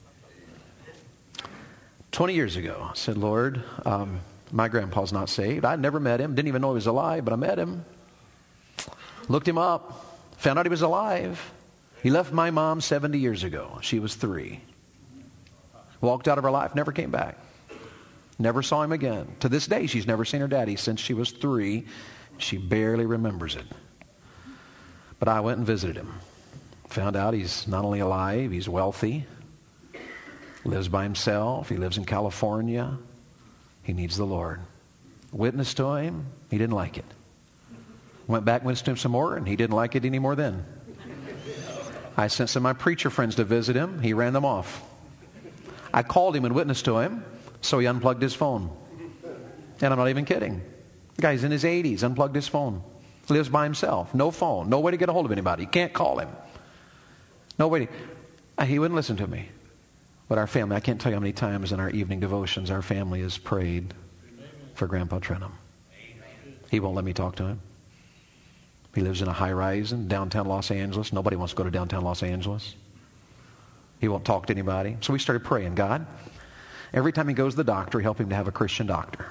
twenty years ago, I said, Lord, um, my grandpa's not saved. I'd never met him, didn't even know he was alive, but I met him. Looked him up, found out he was alive. He left my mom seventy years ago. She was three. Walked out of her life, never came back. Never saw him again. To this day, she's never seen her daddy since she was three. She barely remembers it. But I went and visited him. Found out he's not only alive, he's wealthy. Lives by himself. He lives in California. He needs the Lord. Witnessed to him. He didn't like it. Went back, witnessed to him some more, and he didn't like it anymore then. I sent some of my preacher friends to visit him. He ran them off. I called him and witnessed to him, so he unplugged his phone. And I'm not even kidding. The guy's in his eighties, unplugged his phone. Lives by himself. No phone. No way to get a hold of anybody. You can't call him. No way. To, he wouldn't listen to me. But our family, I can't tell you how many times in our evening devotions our family has prayed for Grandpa Trenum. He won't let me talk to him. He lives in a high-rise in downtown Los Angeles. Nobody wants to go to downtown Los Angeles. He won't talk to anybody. So we started praying, God, every time he goes to the doctor, help him to have a Christian doctor.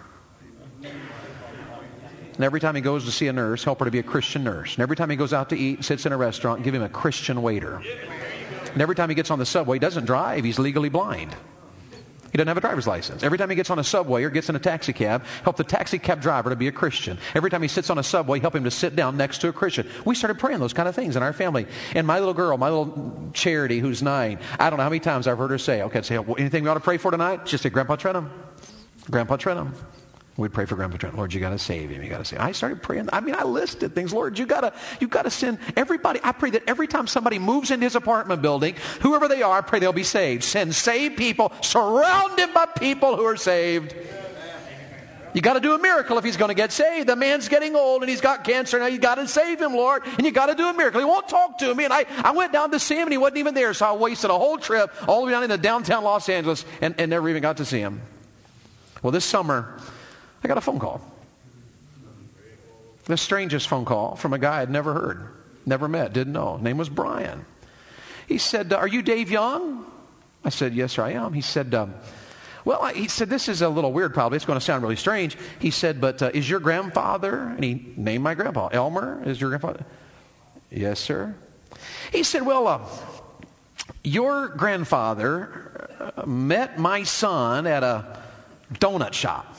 And every time he goes to see a nurse, help her to be a Christian nurse. And every time he goes out to eat, sits in a restaurant, give him a Christian waiter. And every time he gets on the subway, he doesn't drive, he's legally blind. He doesn't have a driver's license. Every time he gets on a subway or gets in a taxi cab, help the taxi cab driver to be a Christian. Every time he sits on a subway, help him to sit down next to a Christian. We started praying those kind of things in our family. And my little girl, my little Charity, who's nine, I don't know how many times I've heard her say, okay, say, well, anything we ought to pray for tonight? Just say, Grandpa Trenum. Grandpa Trenum. We'd pray for Grandpa Trenum. Lord, you got to save him. You got to save him. I started praying. I mean, I listed things. Lord, you got to you got to send everybody. I pray that every time somebody moves into his apartment building, whoever they are, I pray they'll be saved. Send saved people. Surround him by people who are saved. You got to do a miracle if he's going to get saved. The man's getting old and he's got cancer. Now you got to save him, Lord. And you got to do a miracle. He won't talk to me. And I, I went down to see him and he wasn't even there. So I wasted a whole trip all the way down into downtown Los Angeles and, and never even got to see him. Well, this summer, I got a phone call. The strangest phone call from a guy I'd never heard, never met, didn't know. Name was Brian. He said, are you Dave Young? I said, yes, sir, I am. He said, um, well, I, he said, this is a little weird probably. It's going to sound really strange. He said, but uh, is your grandfather, and he named my grandpa, Elmer, is your grandfather? Yes, sir. He said, well, uh, your grandfather met my son at a donut shop.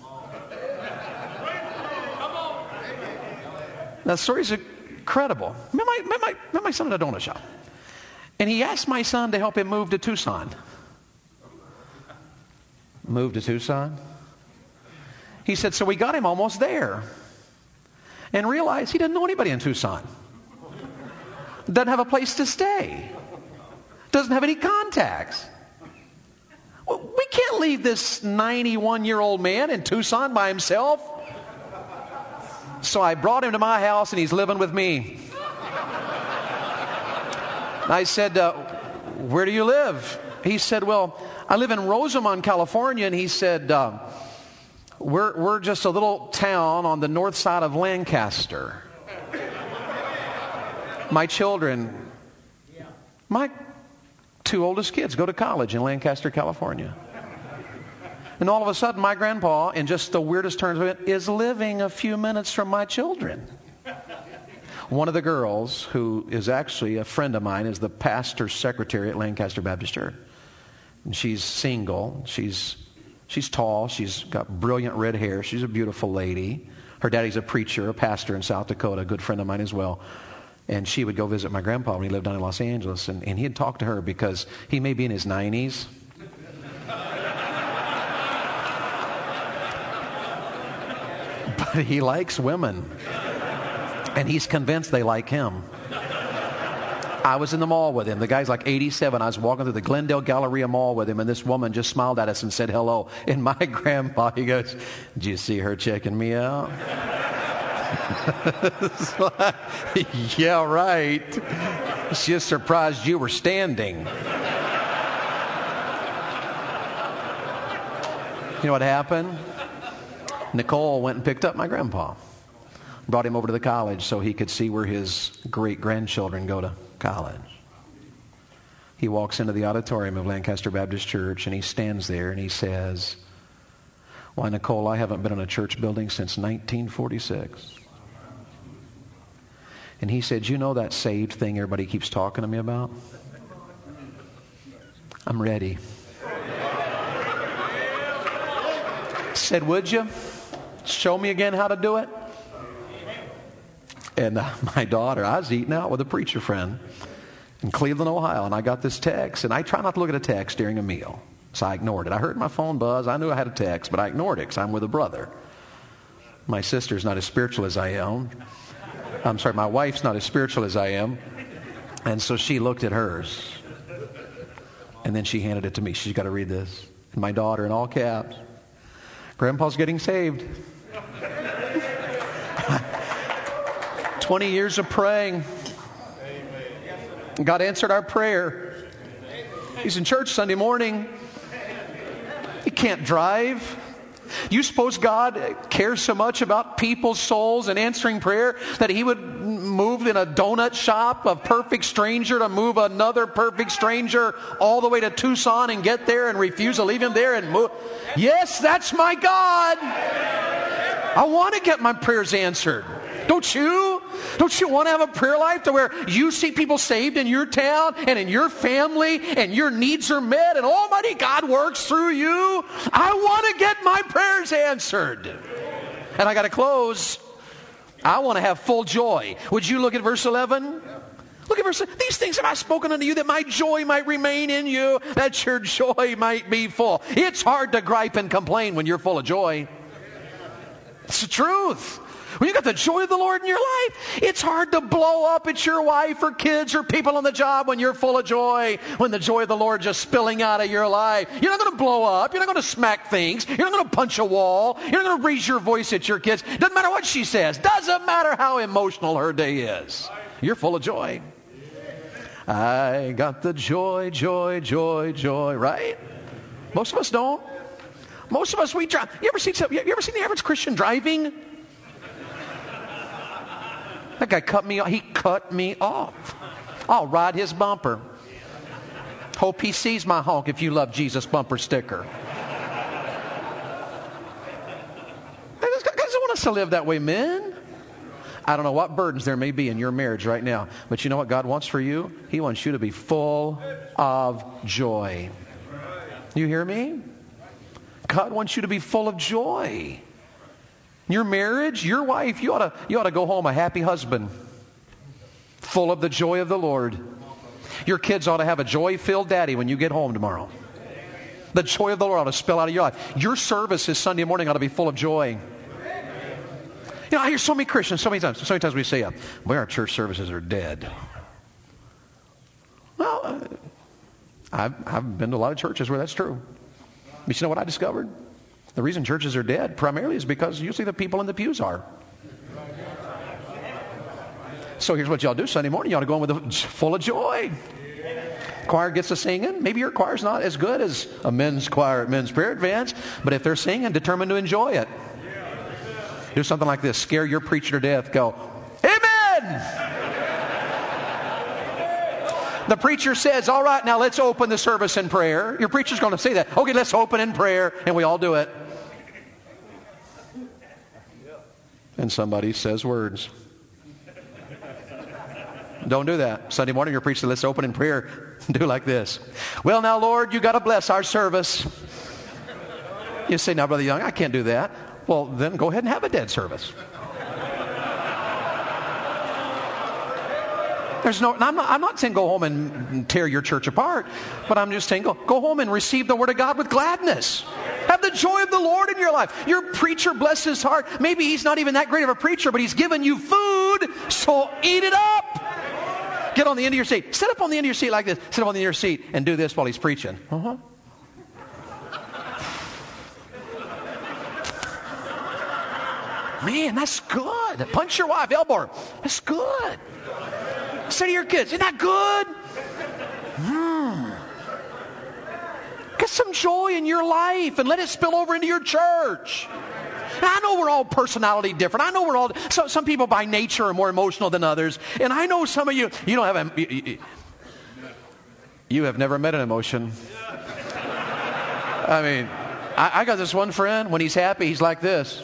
Now, the story's incredible. Met my, met, my, met my son at a donut shop. And he asked my son to help him move to Tucson. Move to Tucson? He said, so we got him almost there. And realized he didn't know anybody in Tucson. Doesn't have a place to stay. Doesn't have any contacts. Well, we can't leave this ninety-one-year-old man in Tucson by himself. So I brought him to my house, and he's living with me. I said, uh, where do you live? He said, well, I live in Rosamond, California. And he said, uh, we're, we're just a little town on the north side of Lancaster. My children, my two oldest kids go to college in Lancaster, California. And all of a sudden, my grandpa, in just the weirdest terms of it, is living a few minutes from my children. One of the girls, who is actually a friend of mine, is the pastor's secretary at Lancaster Baptist Church. And she's single. She's she's tall. She's got brilliant red hair. She's a beautiful lady. Her daddy's a preacher, a pastor in South Dakota, a good friend of mine as well. And she would go visit my grandpa when he lived down in Los Angeles. And, and he'd talk to her because he may be in his nineties. But he likes women. And he's convinced they like him. I was in the mall with him. The guy's like eighty-seven. I was walking through the Glendale Galleria Mall with him, and this woman just smiled at us and said hello. And my grandpa, he goes, did you see her checking me out? Like, yeah, right. She's just surprised you were standing. You know what happened? Nicole went and picked up my grandpa. Brought him over to the college so he could see where his great-grandchildren go to college. He walks into the auditorium of Lancaster Baptist Church, and he stands there and he says, why, Nicole, I haven't been in a church building since nineteen forty-six. And he said, you know that saved thing everybody keeps talking to me about? I'm ready. Said, would you show me again how to do it? And uh, my daughter, I was eating out with a preacher friend in Cleveland, Ohio, and I got this text, and I try not to look at a text during a meal, so I ignored it. I heard my phone buzz. I knew I had a text, but I ignored it because I'm with a brother. My sister's not as spiritual as I am. I'm sorry, my wife's not as spiritual as I am, and so she looked at hers, and then she handed it to me. She's got to read this. And my daughter, in all caps, Grandpa's getting saved. twenty years of praying. God answered our prayer. He's in church Sunday morning. He can't drive. You suppose God cares so much about people's souls and answering prayer that he would move in a donut shop, a perfect stranger, to move another perfect stranger all the way to Tucson and get there and refuse to leave him there and move? Yes, that's my God. I want to get my prayers answered. Don't you? Don't you want to have a prayer life to where you see people saved in your town and in your family and your needs are met and Almighty God works through you? I want to get my prayers answered. And I got to close. I want to have full joy. Would you look at verse eleven? Look at verse eleven. These things have I spoken unto you that my joy might remain in you, that your joy might be full. It's hard to gripe and complain when you're full of joy. It's the truth. When you got the joy of the Lord in your life, it's hard to blow up at your wife or kids or people on the job when you're full of joy, when the joy of the Lord just spilling out of your life. You're not going to blow up. You're not going to smack things. You're not going to punch a wall. You're not going to raise your voice at your kids. Doesn't matter what she says. Doesn't matter how emotional her day is. You're full of joy. I got the joy, joy, joy, joy, right? Most of us don't. Most of us, we drive. You ever seen, you ever seen the average Christian driving? That guy cut me off. He cut me off. I'll ride his bumper. Hope he sees my honk if you love Jesus bumper sticker. God doesn't want us to live that way, men. I don't know what burdens there may be in your marriage right now, but you know what God wants for you? He wants you to be full of joy. You hear me? God wants you to be full of joy. Your marriage, your wife, you ought to, you ought to go home a happy husband, full of the joy of the Lord. Your kids ought to have a joy-filled daddy when you get home tomorrow. The joy of the Lord ought to spill out of your life. Your service this Sunday morning ought to be full of joy. You know, I hear so many Christians, so many times, so many times we say, uh, well, our church services are dead. Well, uh, I've, I've been to a lot of churches where that's true. But you know what I discovered? The reason churches are dead primarily is because usually the people in the pews are. So here's what y'all do Sunday morning. You ought to go in with a, full of joy. Choir gets to singing. Maybe your choir's not as good as a men's choir at men's prayer advance, but if they're singing, determined to enjoy it. Do something like this. Scare your preacher to death. Go, amen! The preacher says, all right, now let's open the service in prayer. Your preacher's going to say that. Okay, let's open in prayer. And we all do it. And somebody says words. Don't do that. Sunday morning, your preacher says, let's open in prayer. Do like this. Well, now, Lord, you got to bless our service. You say, now, Brother Young, I can't do that. Well, then go ahead and have a dead service. There's no, I'm not, I'm not saying go home and tear your church apart, but I'm just saying go, go home and receive the Word of God with gladness. Have the joy of the Lord in your life. Your preacher, bless his heart. Maybe he's not even that great of a preacher, but he's given you food, so eat it up. Get on the end of your seat. Sit up on the end of your seat like this. Sit up on the end of your seat and do this while he's preaching. Uh-huh. Man, that's good. Punch your wife, elbow her. That's good. Say to your kids, isn't that good? Hmm. Get some joy in your life and let it spill over into your church. And I know we're all personality different. I know we're all, so, some people by nature are more emotional than others. And I know some of you, you don't have a, you, you have never met an emotion. I mean, I, I got this one friend, when he's happy, he's like this.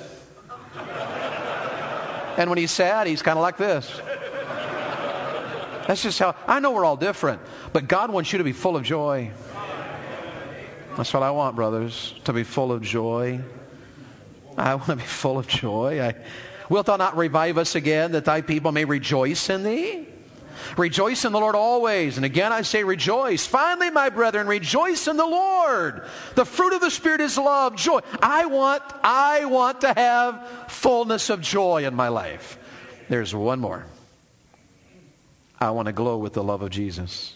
And when he's sad, he's kind of like this. That's just how, I know we're all different, but God wants you to be full of joy. That's what I want, brothers, to be full of joy. I want to be full of joy. I, wilt thou not revive us again, that thy people may rejoice in thee? Rejoice in the Lord always. And again I say rejoice. Finally, my brethren, rejoice in the Lord. The fruit of the Spirit is love, joy. I want, I want to have fullness of joy in my life. There's one more. I want to glow with the love of Jesus.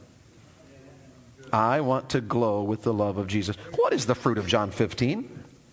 I want to glow with the love of Jesus. What is the fruit of John fifteen?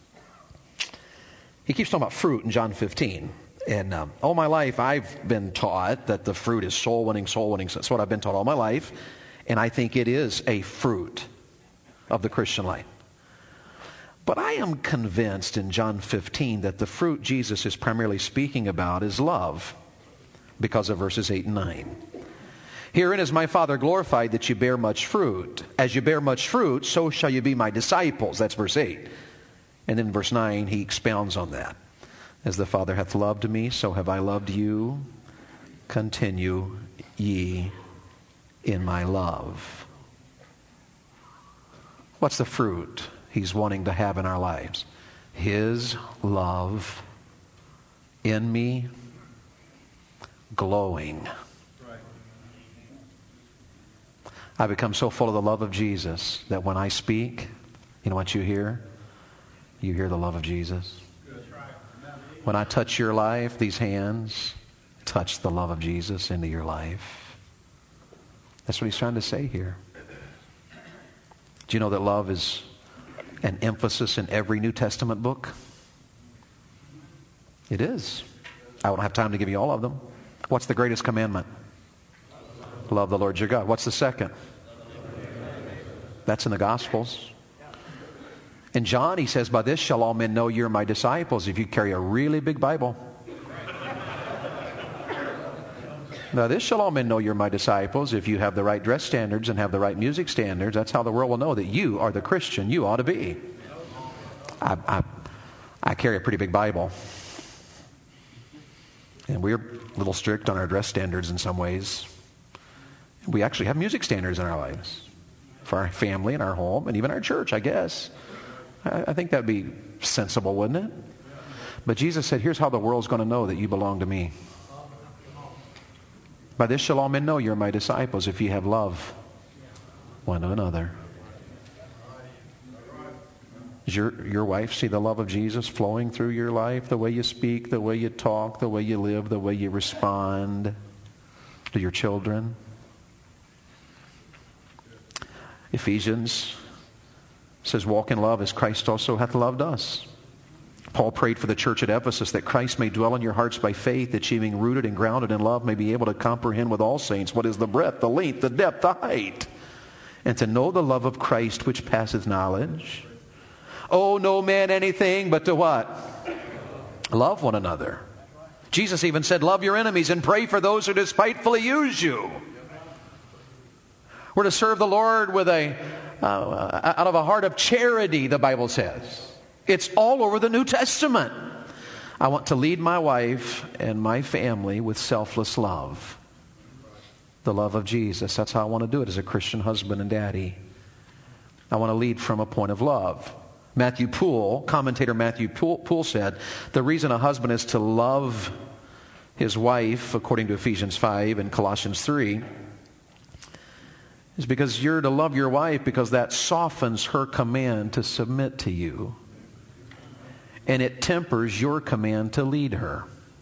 He keeps talking about fruit in John fifteen. And um, all my life, I've been taught that the fruit is soul winning, soul winning. That's what I've been taught all my life. And I think it is a fruit of the Christian life. But I am convinced in John fifteen that the fruit Jesus is primarily speaking about is love, because of verses eight and nine. Herein is my Father glorified, that you bear much fruit. As you bear much fruit, so shall you be my disciples. That's verse eight. And then verse nine, he expounds on that. As the Father hath loved me, so have I loved you. Continue ye in my love. What's the fruit he's wanting to have in our lives? His love in me, glowing. I become so full of the love of Jesus that when I speak, you know what you hear? You hear the love of Jesus. When I touch your life, these hands touch the love of Jesus into your life. That's what he's trying to say here. Do you know that love is an emphasis in every New Testament book? It is. I don't have time to give you all of them. What's the greatest commandment? Love the Lord your God. What's the second? That's in the Gospels. In John, he says, by this shall all men know you're my disciples, if you carry a really big Bible. Now, this shall all men know you're my disciples, if you have the right dress standards and have the right music standards. That's how the world will know that you are the Christian you ought to be. I, I, I carry a pretty big Bible. And we're a little strict on our dress standards in some ways. We actually have music standards in our lives. For our family and our home and even our church, I guess. I, I think that would be sensible, wouldn't it? But Jesus said, here's how the world's going to know that you belong to me. By this shall all men know you're my disciples, if you have love one to another. Does your, your wife see the love of Jesus flowing through your life? The way you speak, the way you talk, the way you live, the way you respond to your children? Ephesians says, walk in love as Christ also hath loved us. Paul prayed for the church at Ephesus that Christ may dwell in your hearts by faith, that ye being rooted and grounded in love may be able to comprehend with all saints what is the breadth, the length, the depth, the height, and to know the love of Christ which passeth knowledge. Oh, no man anything but to what? Love one another. Jesus even said, love your enemies and pray for those who despitefully use you. We're to serve the Lord with a uh, out of a heart of charity, the Bible says. It's all over the New Testament. I want to lead my wife and my family with selfless love. The love of Jesus. That's how I want to do it as a Christian husband and daddy. I want to lead from a point of love. Matthew Poole, commentator Matthew Poole, Poole said, the reason a husband is to love his wife, according to Ephesians five and Colossians three, is because you're to love your wife because that softens her command to submit to you. And it tempers your command to lead her.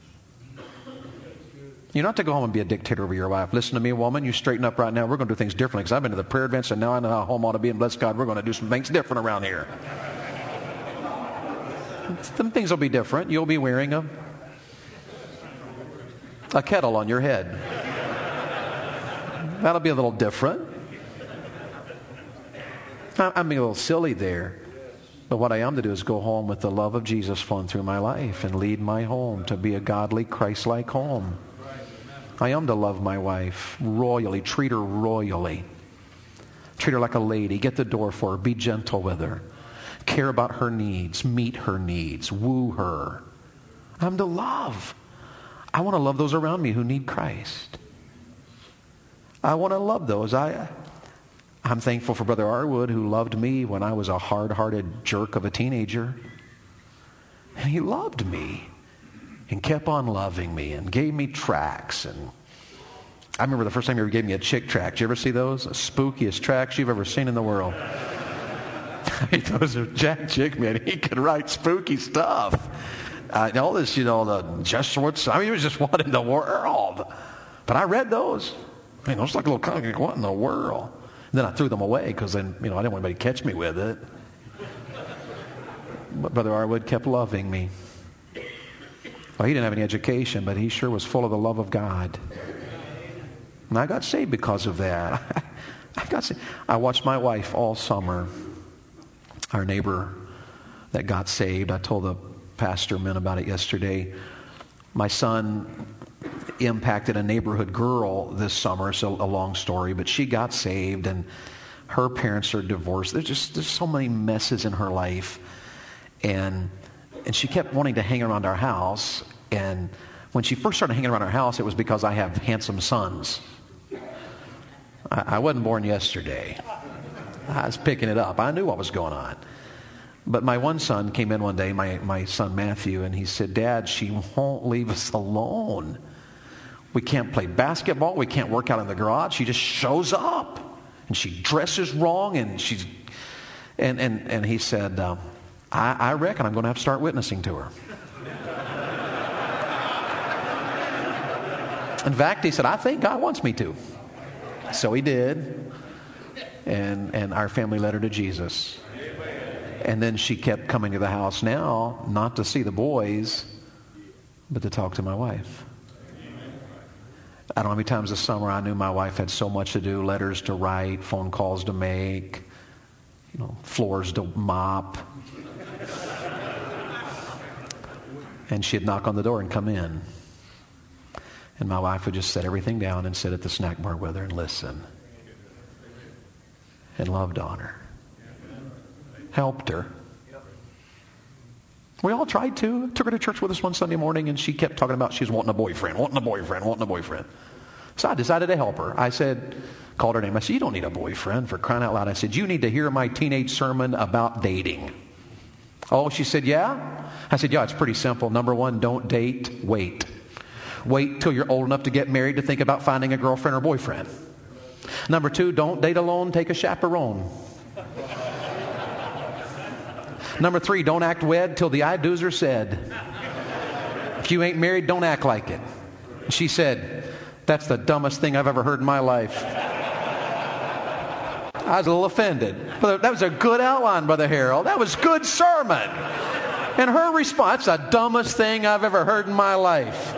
You're not to go home and be a dictator over your wife. Listen to me, woman, you straighten up right now. We're going to do things differently because I've been to the prayer events and now I know how home ought to be, and bless God, we're going to do some things different around here. Some things will be different. You'll be wearing a, a kettle on your head. That'll be a little different. I'm being a little silly there. But what I am to do is go home with the love of Jesus flowing through my life and lead my home to be a godly, Christ-like home. I am to love my wife royally, treat her royally. Treat her like a lady, get the door for her, be gentle with her. Care about her needs, meet her needs, woo her. I'm to love. I want to love those around me who need Christ. I want to love those. I... I'm thankful for Brother Arwood, who loved me when I was a hard-hearted jerk of a teenager. And he loved me and kept on loving me and gave me tracts. And I remember the first time he ever gave me a chick tract. Did you ever see those? The spookiest tracts you've ever seen in the world. I mean, those are Jack Chick, man. He could write spooky stuff. Uh, all this, you know, the just what's, I mean, he was just what in the world. But I read those. I mean, those like a little kind of, what in the world? Then I threw them away because then, you know, I didn't want anybody to catch me with it. But Brother Arwood kept loving me. Well, he didn't have any education, but he sure was full of the love of God. And I got saved because of that. I got saved. I watched my wife all summer. Our neighbor that got saved, I told the pastor men about it yesterday. My son impacted a neighborhood girl this summer. It's a, a long story, but she got saved and her parents are divorced. There's just there's so many messes in her life, and and she kept wanting to hang around our house. And when she first started hanging around our house, it was because I have handsome sons. I, I wasn't born yesterday. I was picking it up. I knew what was going on. But my one son came in one day, my, my son Matthew, and he said, Dad, she won't leave us alone. We can't play basketball. We can't work out in the garage. She just shows up. And she dresses wrong. And she's, and, and, and he said, um, I, I reckon I'm going to have to start witnessing to her. In fact, he said, I think God wants me to. So he did. And, and our family led her to Jesus. And then she kept coming to the house now, not to see the boys, but to talk to my wife. I don't know how many times this summer I knew my wife had so much to do, letters to write, phone calls to make, you know, floors to mop. And she'd knock on the door and come in. And my wife would just set everything down and sit at the snack bar with her and listen. And loved on her. Helped her. We all tried to. Took her to church with us one Sunday morning, and she kept talking about she was wanting a boyfriend, wanting a boyfriend, wanting a boyfriend. So I decided to help her. I said, called her name. I said, you don't need a boyfriend, for crying out loud. I said, you need to hear my teenage sermon about dating. Oh, she said, yeah? I said, yeah, it's pretty simple. Number one, don't date, wait. Wait till you're old enough to get married to think about finding a girlfriend or boyfriend. Number two, don't date alone, take a chaperone. Number three, don't act wed till the I do's are said. If you ain't married, don't act like it. She said, that's the dumbest thing I've ever heard in my life. I was a little offended. But that was a good outline, Brother Harold. That was good sermon. And her response, the dumbest thing I've ever heard in my life.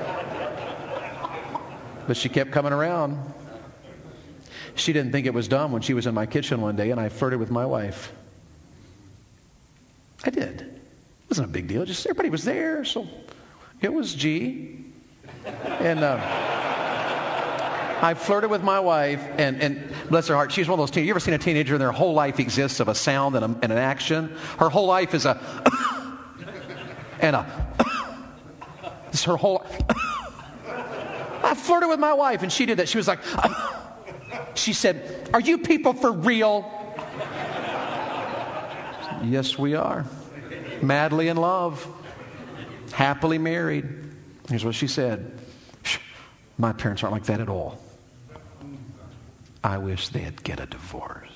But she kept coming around. She didn't think it was dumb when she was in my kitchen one day and I flirted with my wife. I did. It wasn't a big deal. Just everybody was there, so it was G. And uh, I flirted with my wife, and, and bless her heart, she's one of those teenagers. You ever seen a teenager and their whole life exists of a sound and, a, and an action? Her whole life is a and a it's her whole I flirted with my wife, and she did that. She was like, she said, are you people for real? Yes, we are. Madly in love. Happily married. Here's what she said. My parents aren't like that at all. I wish they'd get a divorce.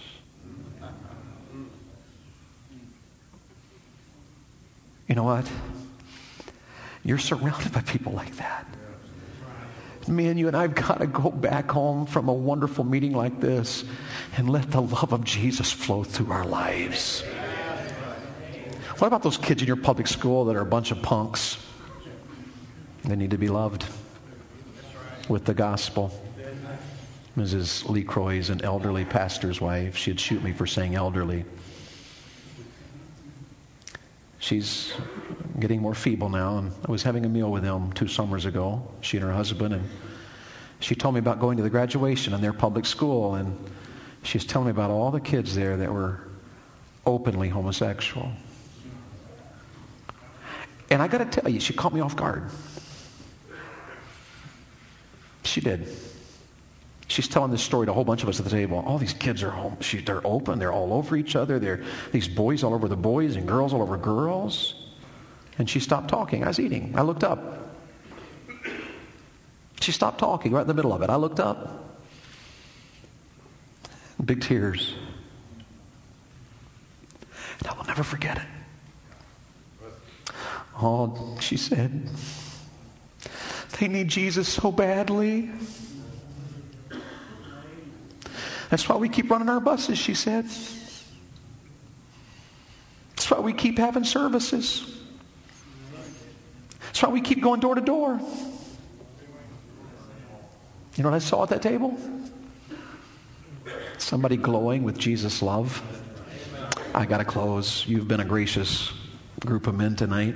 You know what? You're surrounded by people like that. Man, you and I have got to go back home from a wonderful meeting like this and let the love of Jesus flow through our lives. What about those kids in your public school that are a bunch of punks? They need to be loved with the gospel. Missus Lee Croy is an elderly pastor's wife. She'd shoot me for saying elderly. She's getting more feeble now, and I was having a meal with them two summers ago, she and her husband, and she told me about going to the graduation in their public school, and she was telling me about all the kids there that were openly homosexual. And I got to tell you, she caught me off guard. She did. She's telling this story to a whole bunch of us at the table. All these kids are home. She, they're open. They're all over each other. They're these boys all over the boys and girls all over girls. And she stopped talking. I was eating. I looked up. She stopped talking right in the middle of it. I looked up. Big tears. And I will never forget it. Oh, she said, they need Jesus so badly. That's why we keep running our buses, she said. That's why we keep having services. That's why we keep going door to door. You know what I saw at that table? Somebody glowing with Jesus' love. I got to close. You've been a gracious group of men tonight.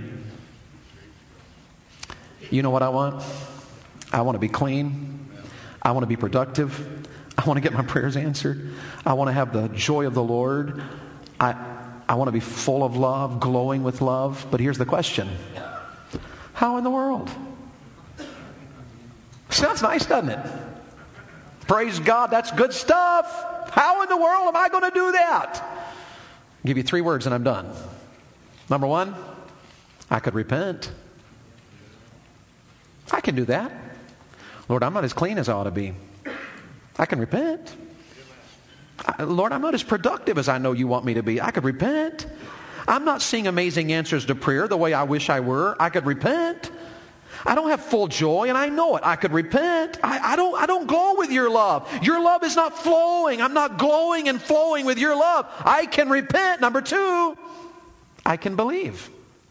You know what I want? I want to be clean. I want to be productive. I want to get my prayers answered. I want to have the joy of the Lord. I, I want to be full of love, glowing with love. But here's the question. How in the world? Sounds nice, doesn't it? Praise God, that's good stuff. How in the world am I going to do that? I'll give you three words and I'm done. Number one, I could repent. I can do that. Lord, I'm not as clean as I ought to be. I can repent. I, Lord, I'm not as productive as I know you want me to be. I could repent. I'm not seeing amazing answers to prayer the way I wish I were. I could repent. I don't have full joy, and I know it. I could repent. I, I don't I don't glow with your love. Your love is not flowing. I'm not glowing and flowing with your love. I can repent. Number two, I can believe.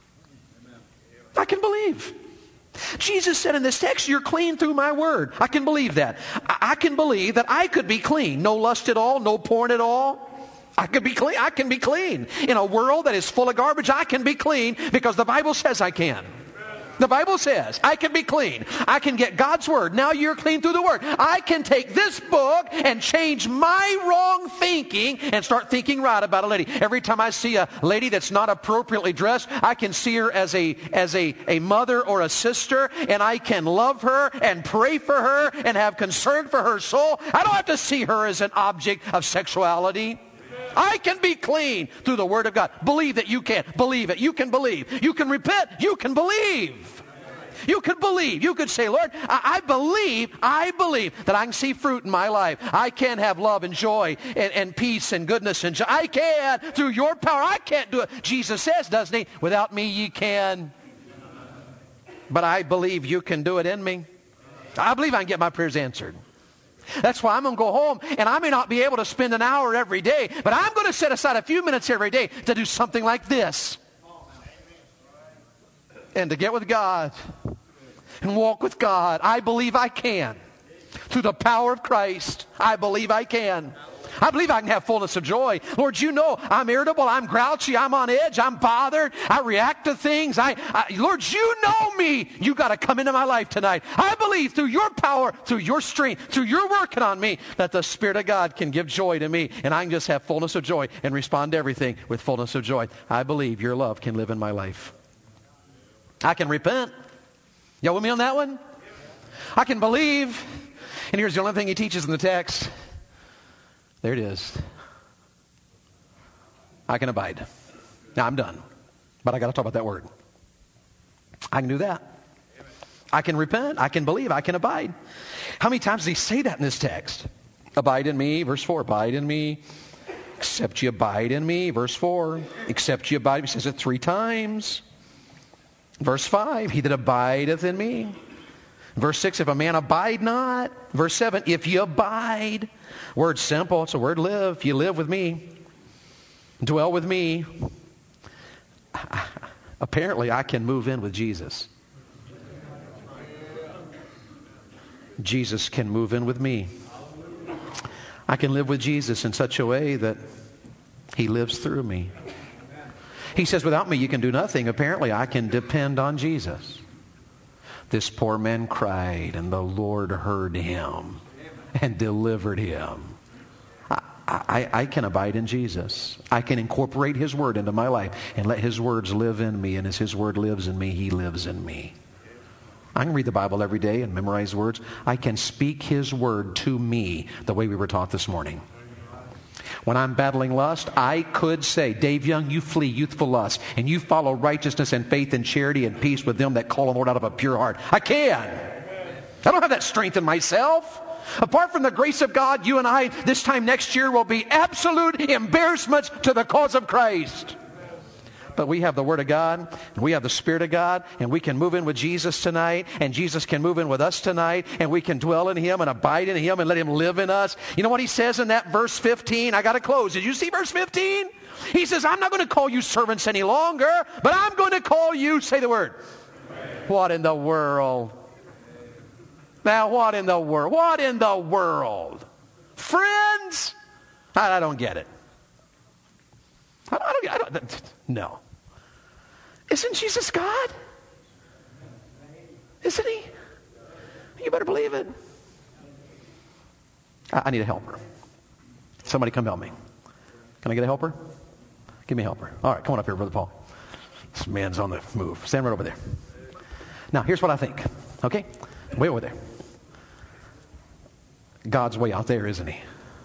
I can believe. Jesus said in this text, you're clean through my word. I can believe that. I, I can believe that I could be clean. No lust at all, no porn at all. I could be clean. I can be clean. In a world that is full of garbage, I can be clean because the Bible says I can. The Bible says I can be clean. I can get God's Word. Now you're clean through the Word. I can take this book and change my wrong thinking and start thinking right about a lady. Every time I see a lady that's not appropriately dressed, I can see her as a as a, a mother or a sister, and I can love her and pray for her and have concern for her soul. I don't have to see her as an object of sexuality. I can be clean through the Word of God. Believe that you can. Believe it. You can believe. You can repent. You can believe. You can believe. You could say, Lord, I, I believe, I believe that I can see fruit in my life. I can have love and joy and, and peace and goodness and joy. I can through your power. I can't do it. Jesus says, doesn't he? Without me, ye can. But I believe you can do it in me. I believe I can get my prayers answered. That's why I'm going to go home, and I may not be able to spend an hour every day, but I'm going to set aside a few minutes every day to do something like this. And to get with God and walk with God. I believe I can. Through the power of Christ, I believe I can. I believe I can have fullness of joy. Lord, you know I'm irritable, I'm grouchy, I'm on edge, I'm bothered, I react to things. I, I Lord, you know me. You got to come into my life tonight. I believe through your power, through your strength, through your working on me, that the Spirit of God can give joy to me, and I can just have fullness of joy and respond to everything with fullness of joy. I believe your love can live in my life. I can repent. Y'all with me on that one? I can believe. And here's the only thing he teaches in the text. There it is. I can abide. Now I'm done. But I got to talk about that word. I can do that. I can repent. I can believe. I can abide. How many times does he say that in this text? Abide in me. Verse four. Abide in me. Except you abide in me. Verse four. Except you abide. He says it three times. Verse five. He that abideth in me. Verse six. If a man abide not. Verse seven. If you abide. Word simple. It's a word live. If you live with me, dwell with me, apparently I can move in with Jesus. Jesus can move in with me. I can live with Jesus in such a way that he lives through me. He says, without me you can do nothing. Apparently I can depend on Jesus. This poor man cried, and the Lord heard him and delivered him. I, I, I can abide in Jesus. I can incorporate his word into my life and let his words live in me. And as his word lives in me, he lives in me. I can read the Bible every day and memorize words. I can speak his word to me the way we were taught this morning. When I'm battling lust, I could say, Dave Young, you flee youthful lust, and you follow righteousness and faith and charity and peace with them that call on the Lord out of a pure heart. I can. I don't have that strength in myself. Apart from the grace of God, you and I, this time next year, will be absolute embarrassments to the cause of Christ. But we have the Word of God, and we have the Spirit of God, and we can move in with Jesus tonight, and Jesus can move in with us tonight, and we can dwell in him and abide in him and let him live in us. You know what he says in that verse fifteen? I got to close. Did you see verse fifteen? He says, I'm not going to call you servants any longer, but I'm going to call you, say the word. What in the world? Now, what in the world? What in the world? Friends? I, I don't get it. I don't, I don't, I don't, no. Isn't Jesus God? Isn't he? You better believe it. I, I need a helper. Somebody come help me. Can I get a helper? Give me a helper. All right, come on up here, Brother Paul. This man's on the move. Stand right over there. Now, here's what I think. Okay? Way over there. God's way out there, isn't he?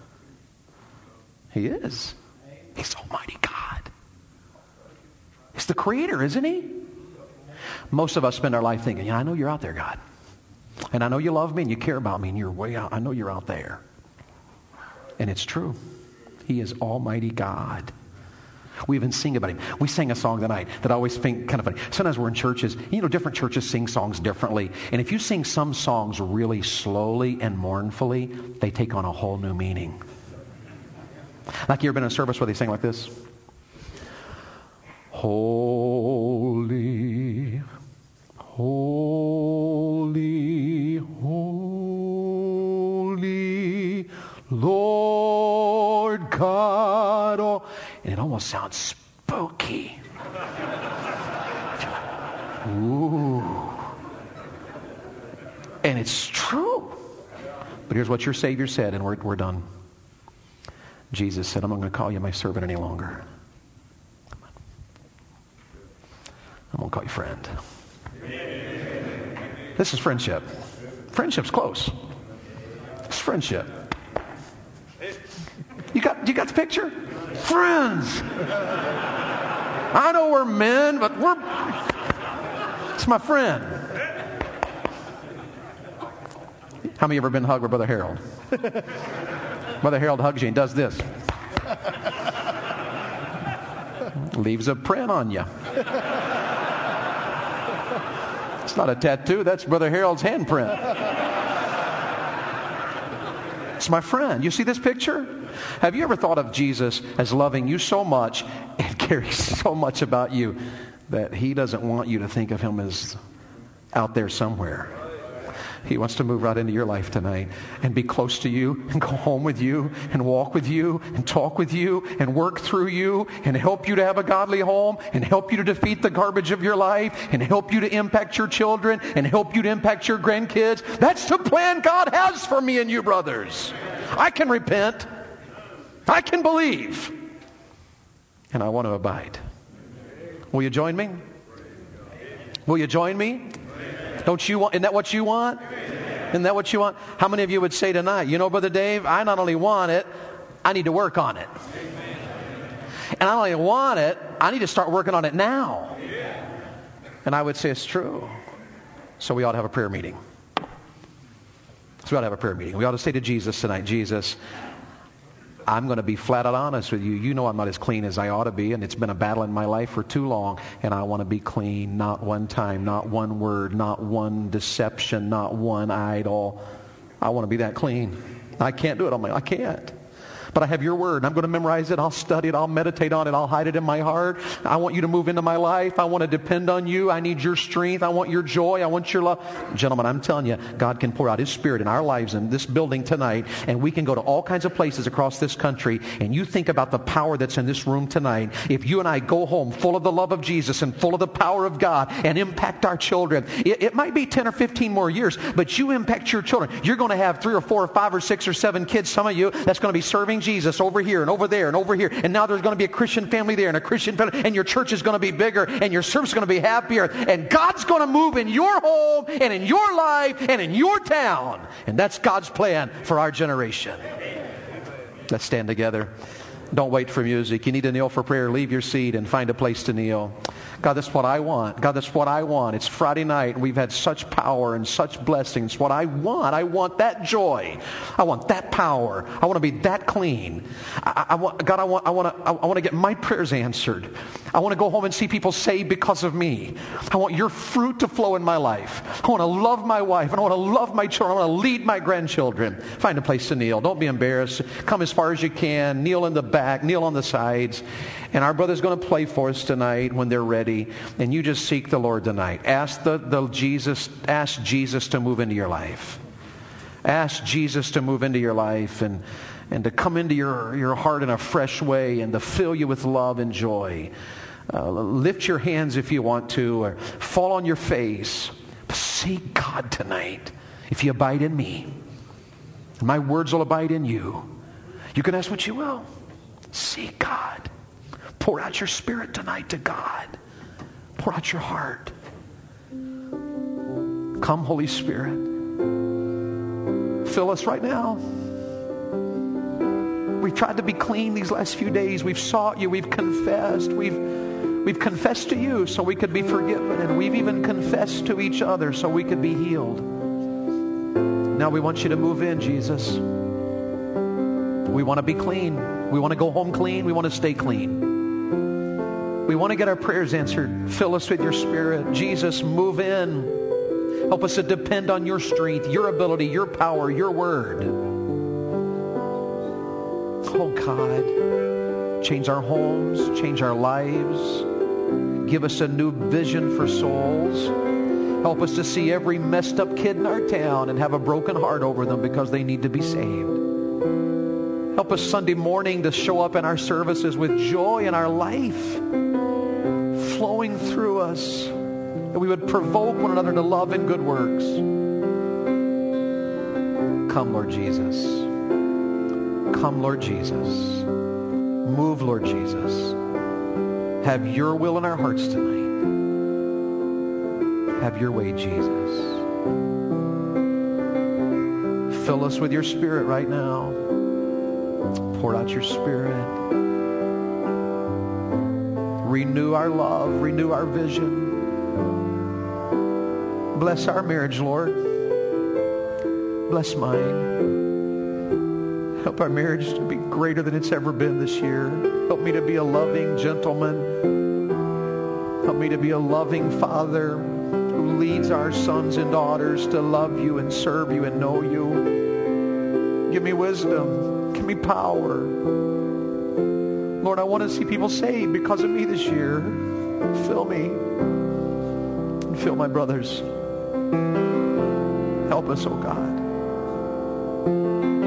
He is. He's Almighty God. He's the Creator, isn't he? Most of us spend our life thinking, yeah, I know you're out there, God. And I know you love me and you care about me and you're way out. I know you're out there. And it's true. He is Almighty God. We even sing about him. We sang a song tonight that I always think kind of funny. Sometimes we're in churches. You know, different churches sing songs differently. And if you sing some songs really slowly and mournfully, they take on a whole new meaning. Like you ever been in a service where they sing like this? Holy, holy, holy, Lord God. Oh, and it almost sounds spooky. Ooh. And it's true. But here's what your Savior said, and we're, we're done. Jesus said, I'm not going to call you my servant any longer. I'm going to call you friend. This is friendship. Friendship's close. It's friendship. You got, you got the picture? Friends. I know we're men, but we're... It's my friend. How many of you ever been hugged by Brother Harold? Brother Harold hugs you and does this. Leaves a print on you. It's not a tattoo. That's Brother Harold's handprint. It's my friend. You see this picture? Have you ever thought of Jesus as loving you so much and caring so much about you that he doesn't want you to think of him as out there somewhere? He wants to move right into your life tonight and be close to you and go home with you and walk with you and talk with you and work through you and help you to have a godly home and help you to defeat the garbage of your life and help you to impact your children and help you to impact your grandkids. That's the plan God has for me and you, brothers. I can repent. I can believe. And I want to abide. Will you join me? Will you join me? Don't you want, isn't that what you want? Isn't that what you want? How many of you would say tonight, you know, Brother Dave, I not only want it, I need to work on it. And I not only want it, I need to start working on it now. And I would say it's true. So we ought to have a prayer meeting. So we ought to have a prayer meeting. We ought to say to Jesus tonight, Jesus, I'm going to be flat out honest with you. You know I'm not as clean as I ought to be, and it's been a battle in my life for too long, and I want to be clean. Not one time, not one word, not one deception, not one idol. I want to be that clean. I can't do it on my own. I can't. But I have your word, and I'm going to memorize it. I'll study it. I'll meditate on it. I'll hide it in my heart. I want you to move into my life. I want to depend on you. I need your strength. I want your joy. I want your love. Gentlemen, I'm telling you, God can pour out his Spirit in our lives in this building tonight, and we can go to all kinds of places across this country, and you think about the power that's in this room tonight. If you and I go home full of the love of Jesus and full of the power of God and impact our children, it, it might be ten or fifteen more years, but you impact your children. You're going to have three or four or five or six or seven kids, some of you, that's going to be serving Jesus over here and over there and over here. And now there's going to be a Christian family there and a Christian family, and your church is going to be bigger and your service is going to be happier. And God's going to move in your home and in your life and in your town. And that's God's plan for our generation. Let's stand together. Don't wait for music. You need to kneel for prayer. Leave your seat and find a place to kneel. God, that's what I want. God, that's what I want. It's Friday night, and we've had such power and such blessings. What I want, I want that joy. I want that power. I want to be that clean. I, I want, God, I want, I want to, I want to get my prayers answered. I want to go home and see people saved because of me. I want your fruit to flow in my life. I want to love my wife, and I want to love my children. I want to lead my grandchildren. Find a place to kneel. Don't be embarrassed. Come as far as you can. Kneel in the back. Kneel on the sides. And our brother's going to play for us tonight when they're ready. And you just seek the Lord tonight. Ask the, the Jesus, ask Jesus to move into your life. Ask Jesus to move into your life and, and to come into your, your heart in a fresh way and to fill you with love and joy. Uh, lift your hands if you want to, or fall on your face. Seek God tonight. If you abide in me, my words will abide in you. You can ask what you will. Seek God. Pour out your spirit tonight to God. Pour out your heart. Come, Holy Spirit. Fill us right now. We've tried to be clean these last few days. We've sought you. We've confessed. We've, we've confessed to you so we could be forgiven. And we've even confessed to each other so we could be healed. Now we want you to move in, Jesus. We want to be clean. We want to go home clean. We want to stay clean. We want to get our prayers answered. Fill us with your Spirit. Jesus, move in. Help us to depend on your strength, your ability, your power, your word. Oh God, change our homes, change our lives. Give us a new vision for souls. Help us to see every messed up kid in our town and have a broken heart over them because they need to be saved. Help us Sunday morning to show up in our services with joy in our life flowing through us, that we would provoke one another to love and good works. Come, Lord Jesus. Come, Lord Jesus. Move, Lord Jesus. Have your will in our hearts tonight. Have your way, Jesus. Fill us with your Spirit right now. Pour out your Spirit. Renew our love. Renew our vision. Bless our marriage, Lord. Bless mine. Help our marriage to be greater than it's ever been this year. Help me to be a loving gentleman. Help me to be a loving father who leads our sons and daughters to love you and serve you and know you. Give me wisdom. Give me power. Lord, I want to see people saved because of me this year. Fill me. And fill my brothers. Help us, oh God.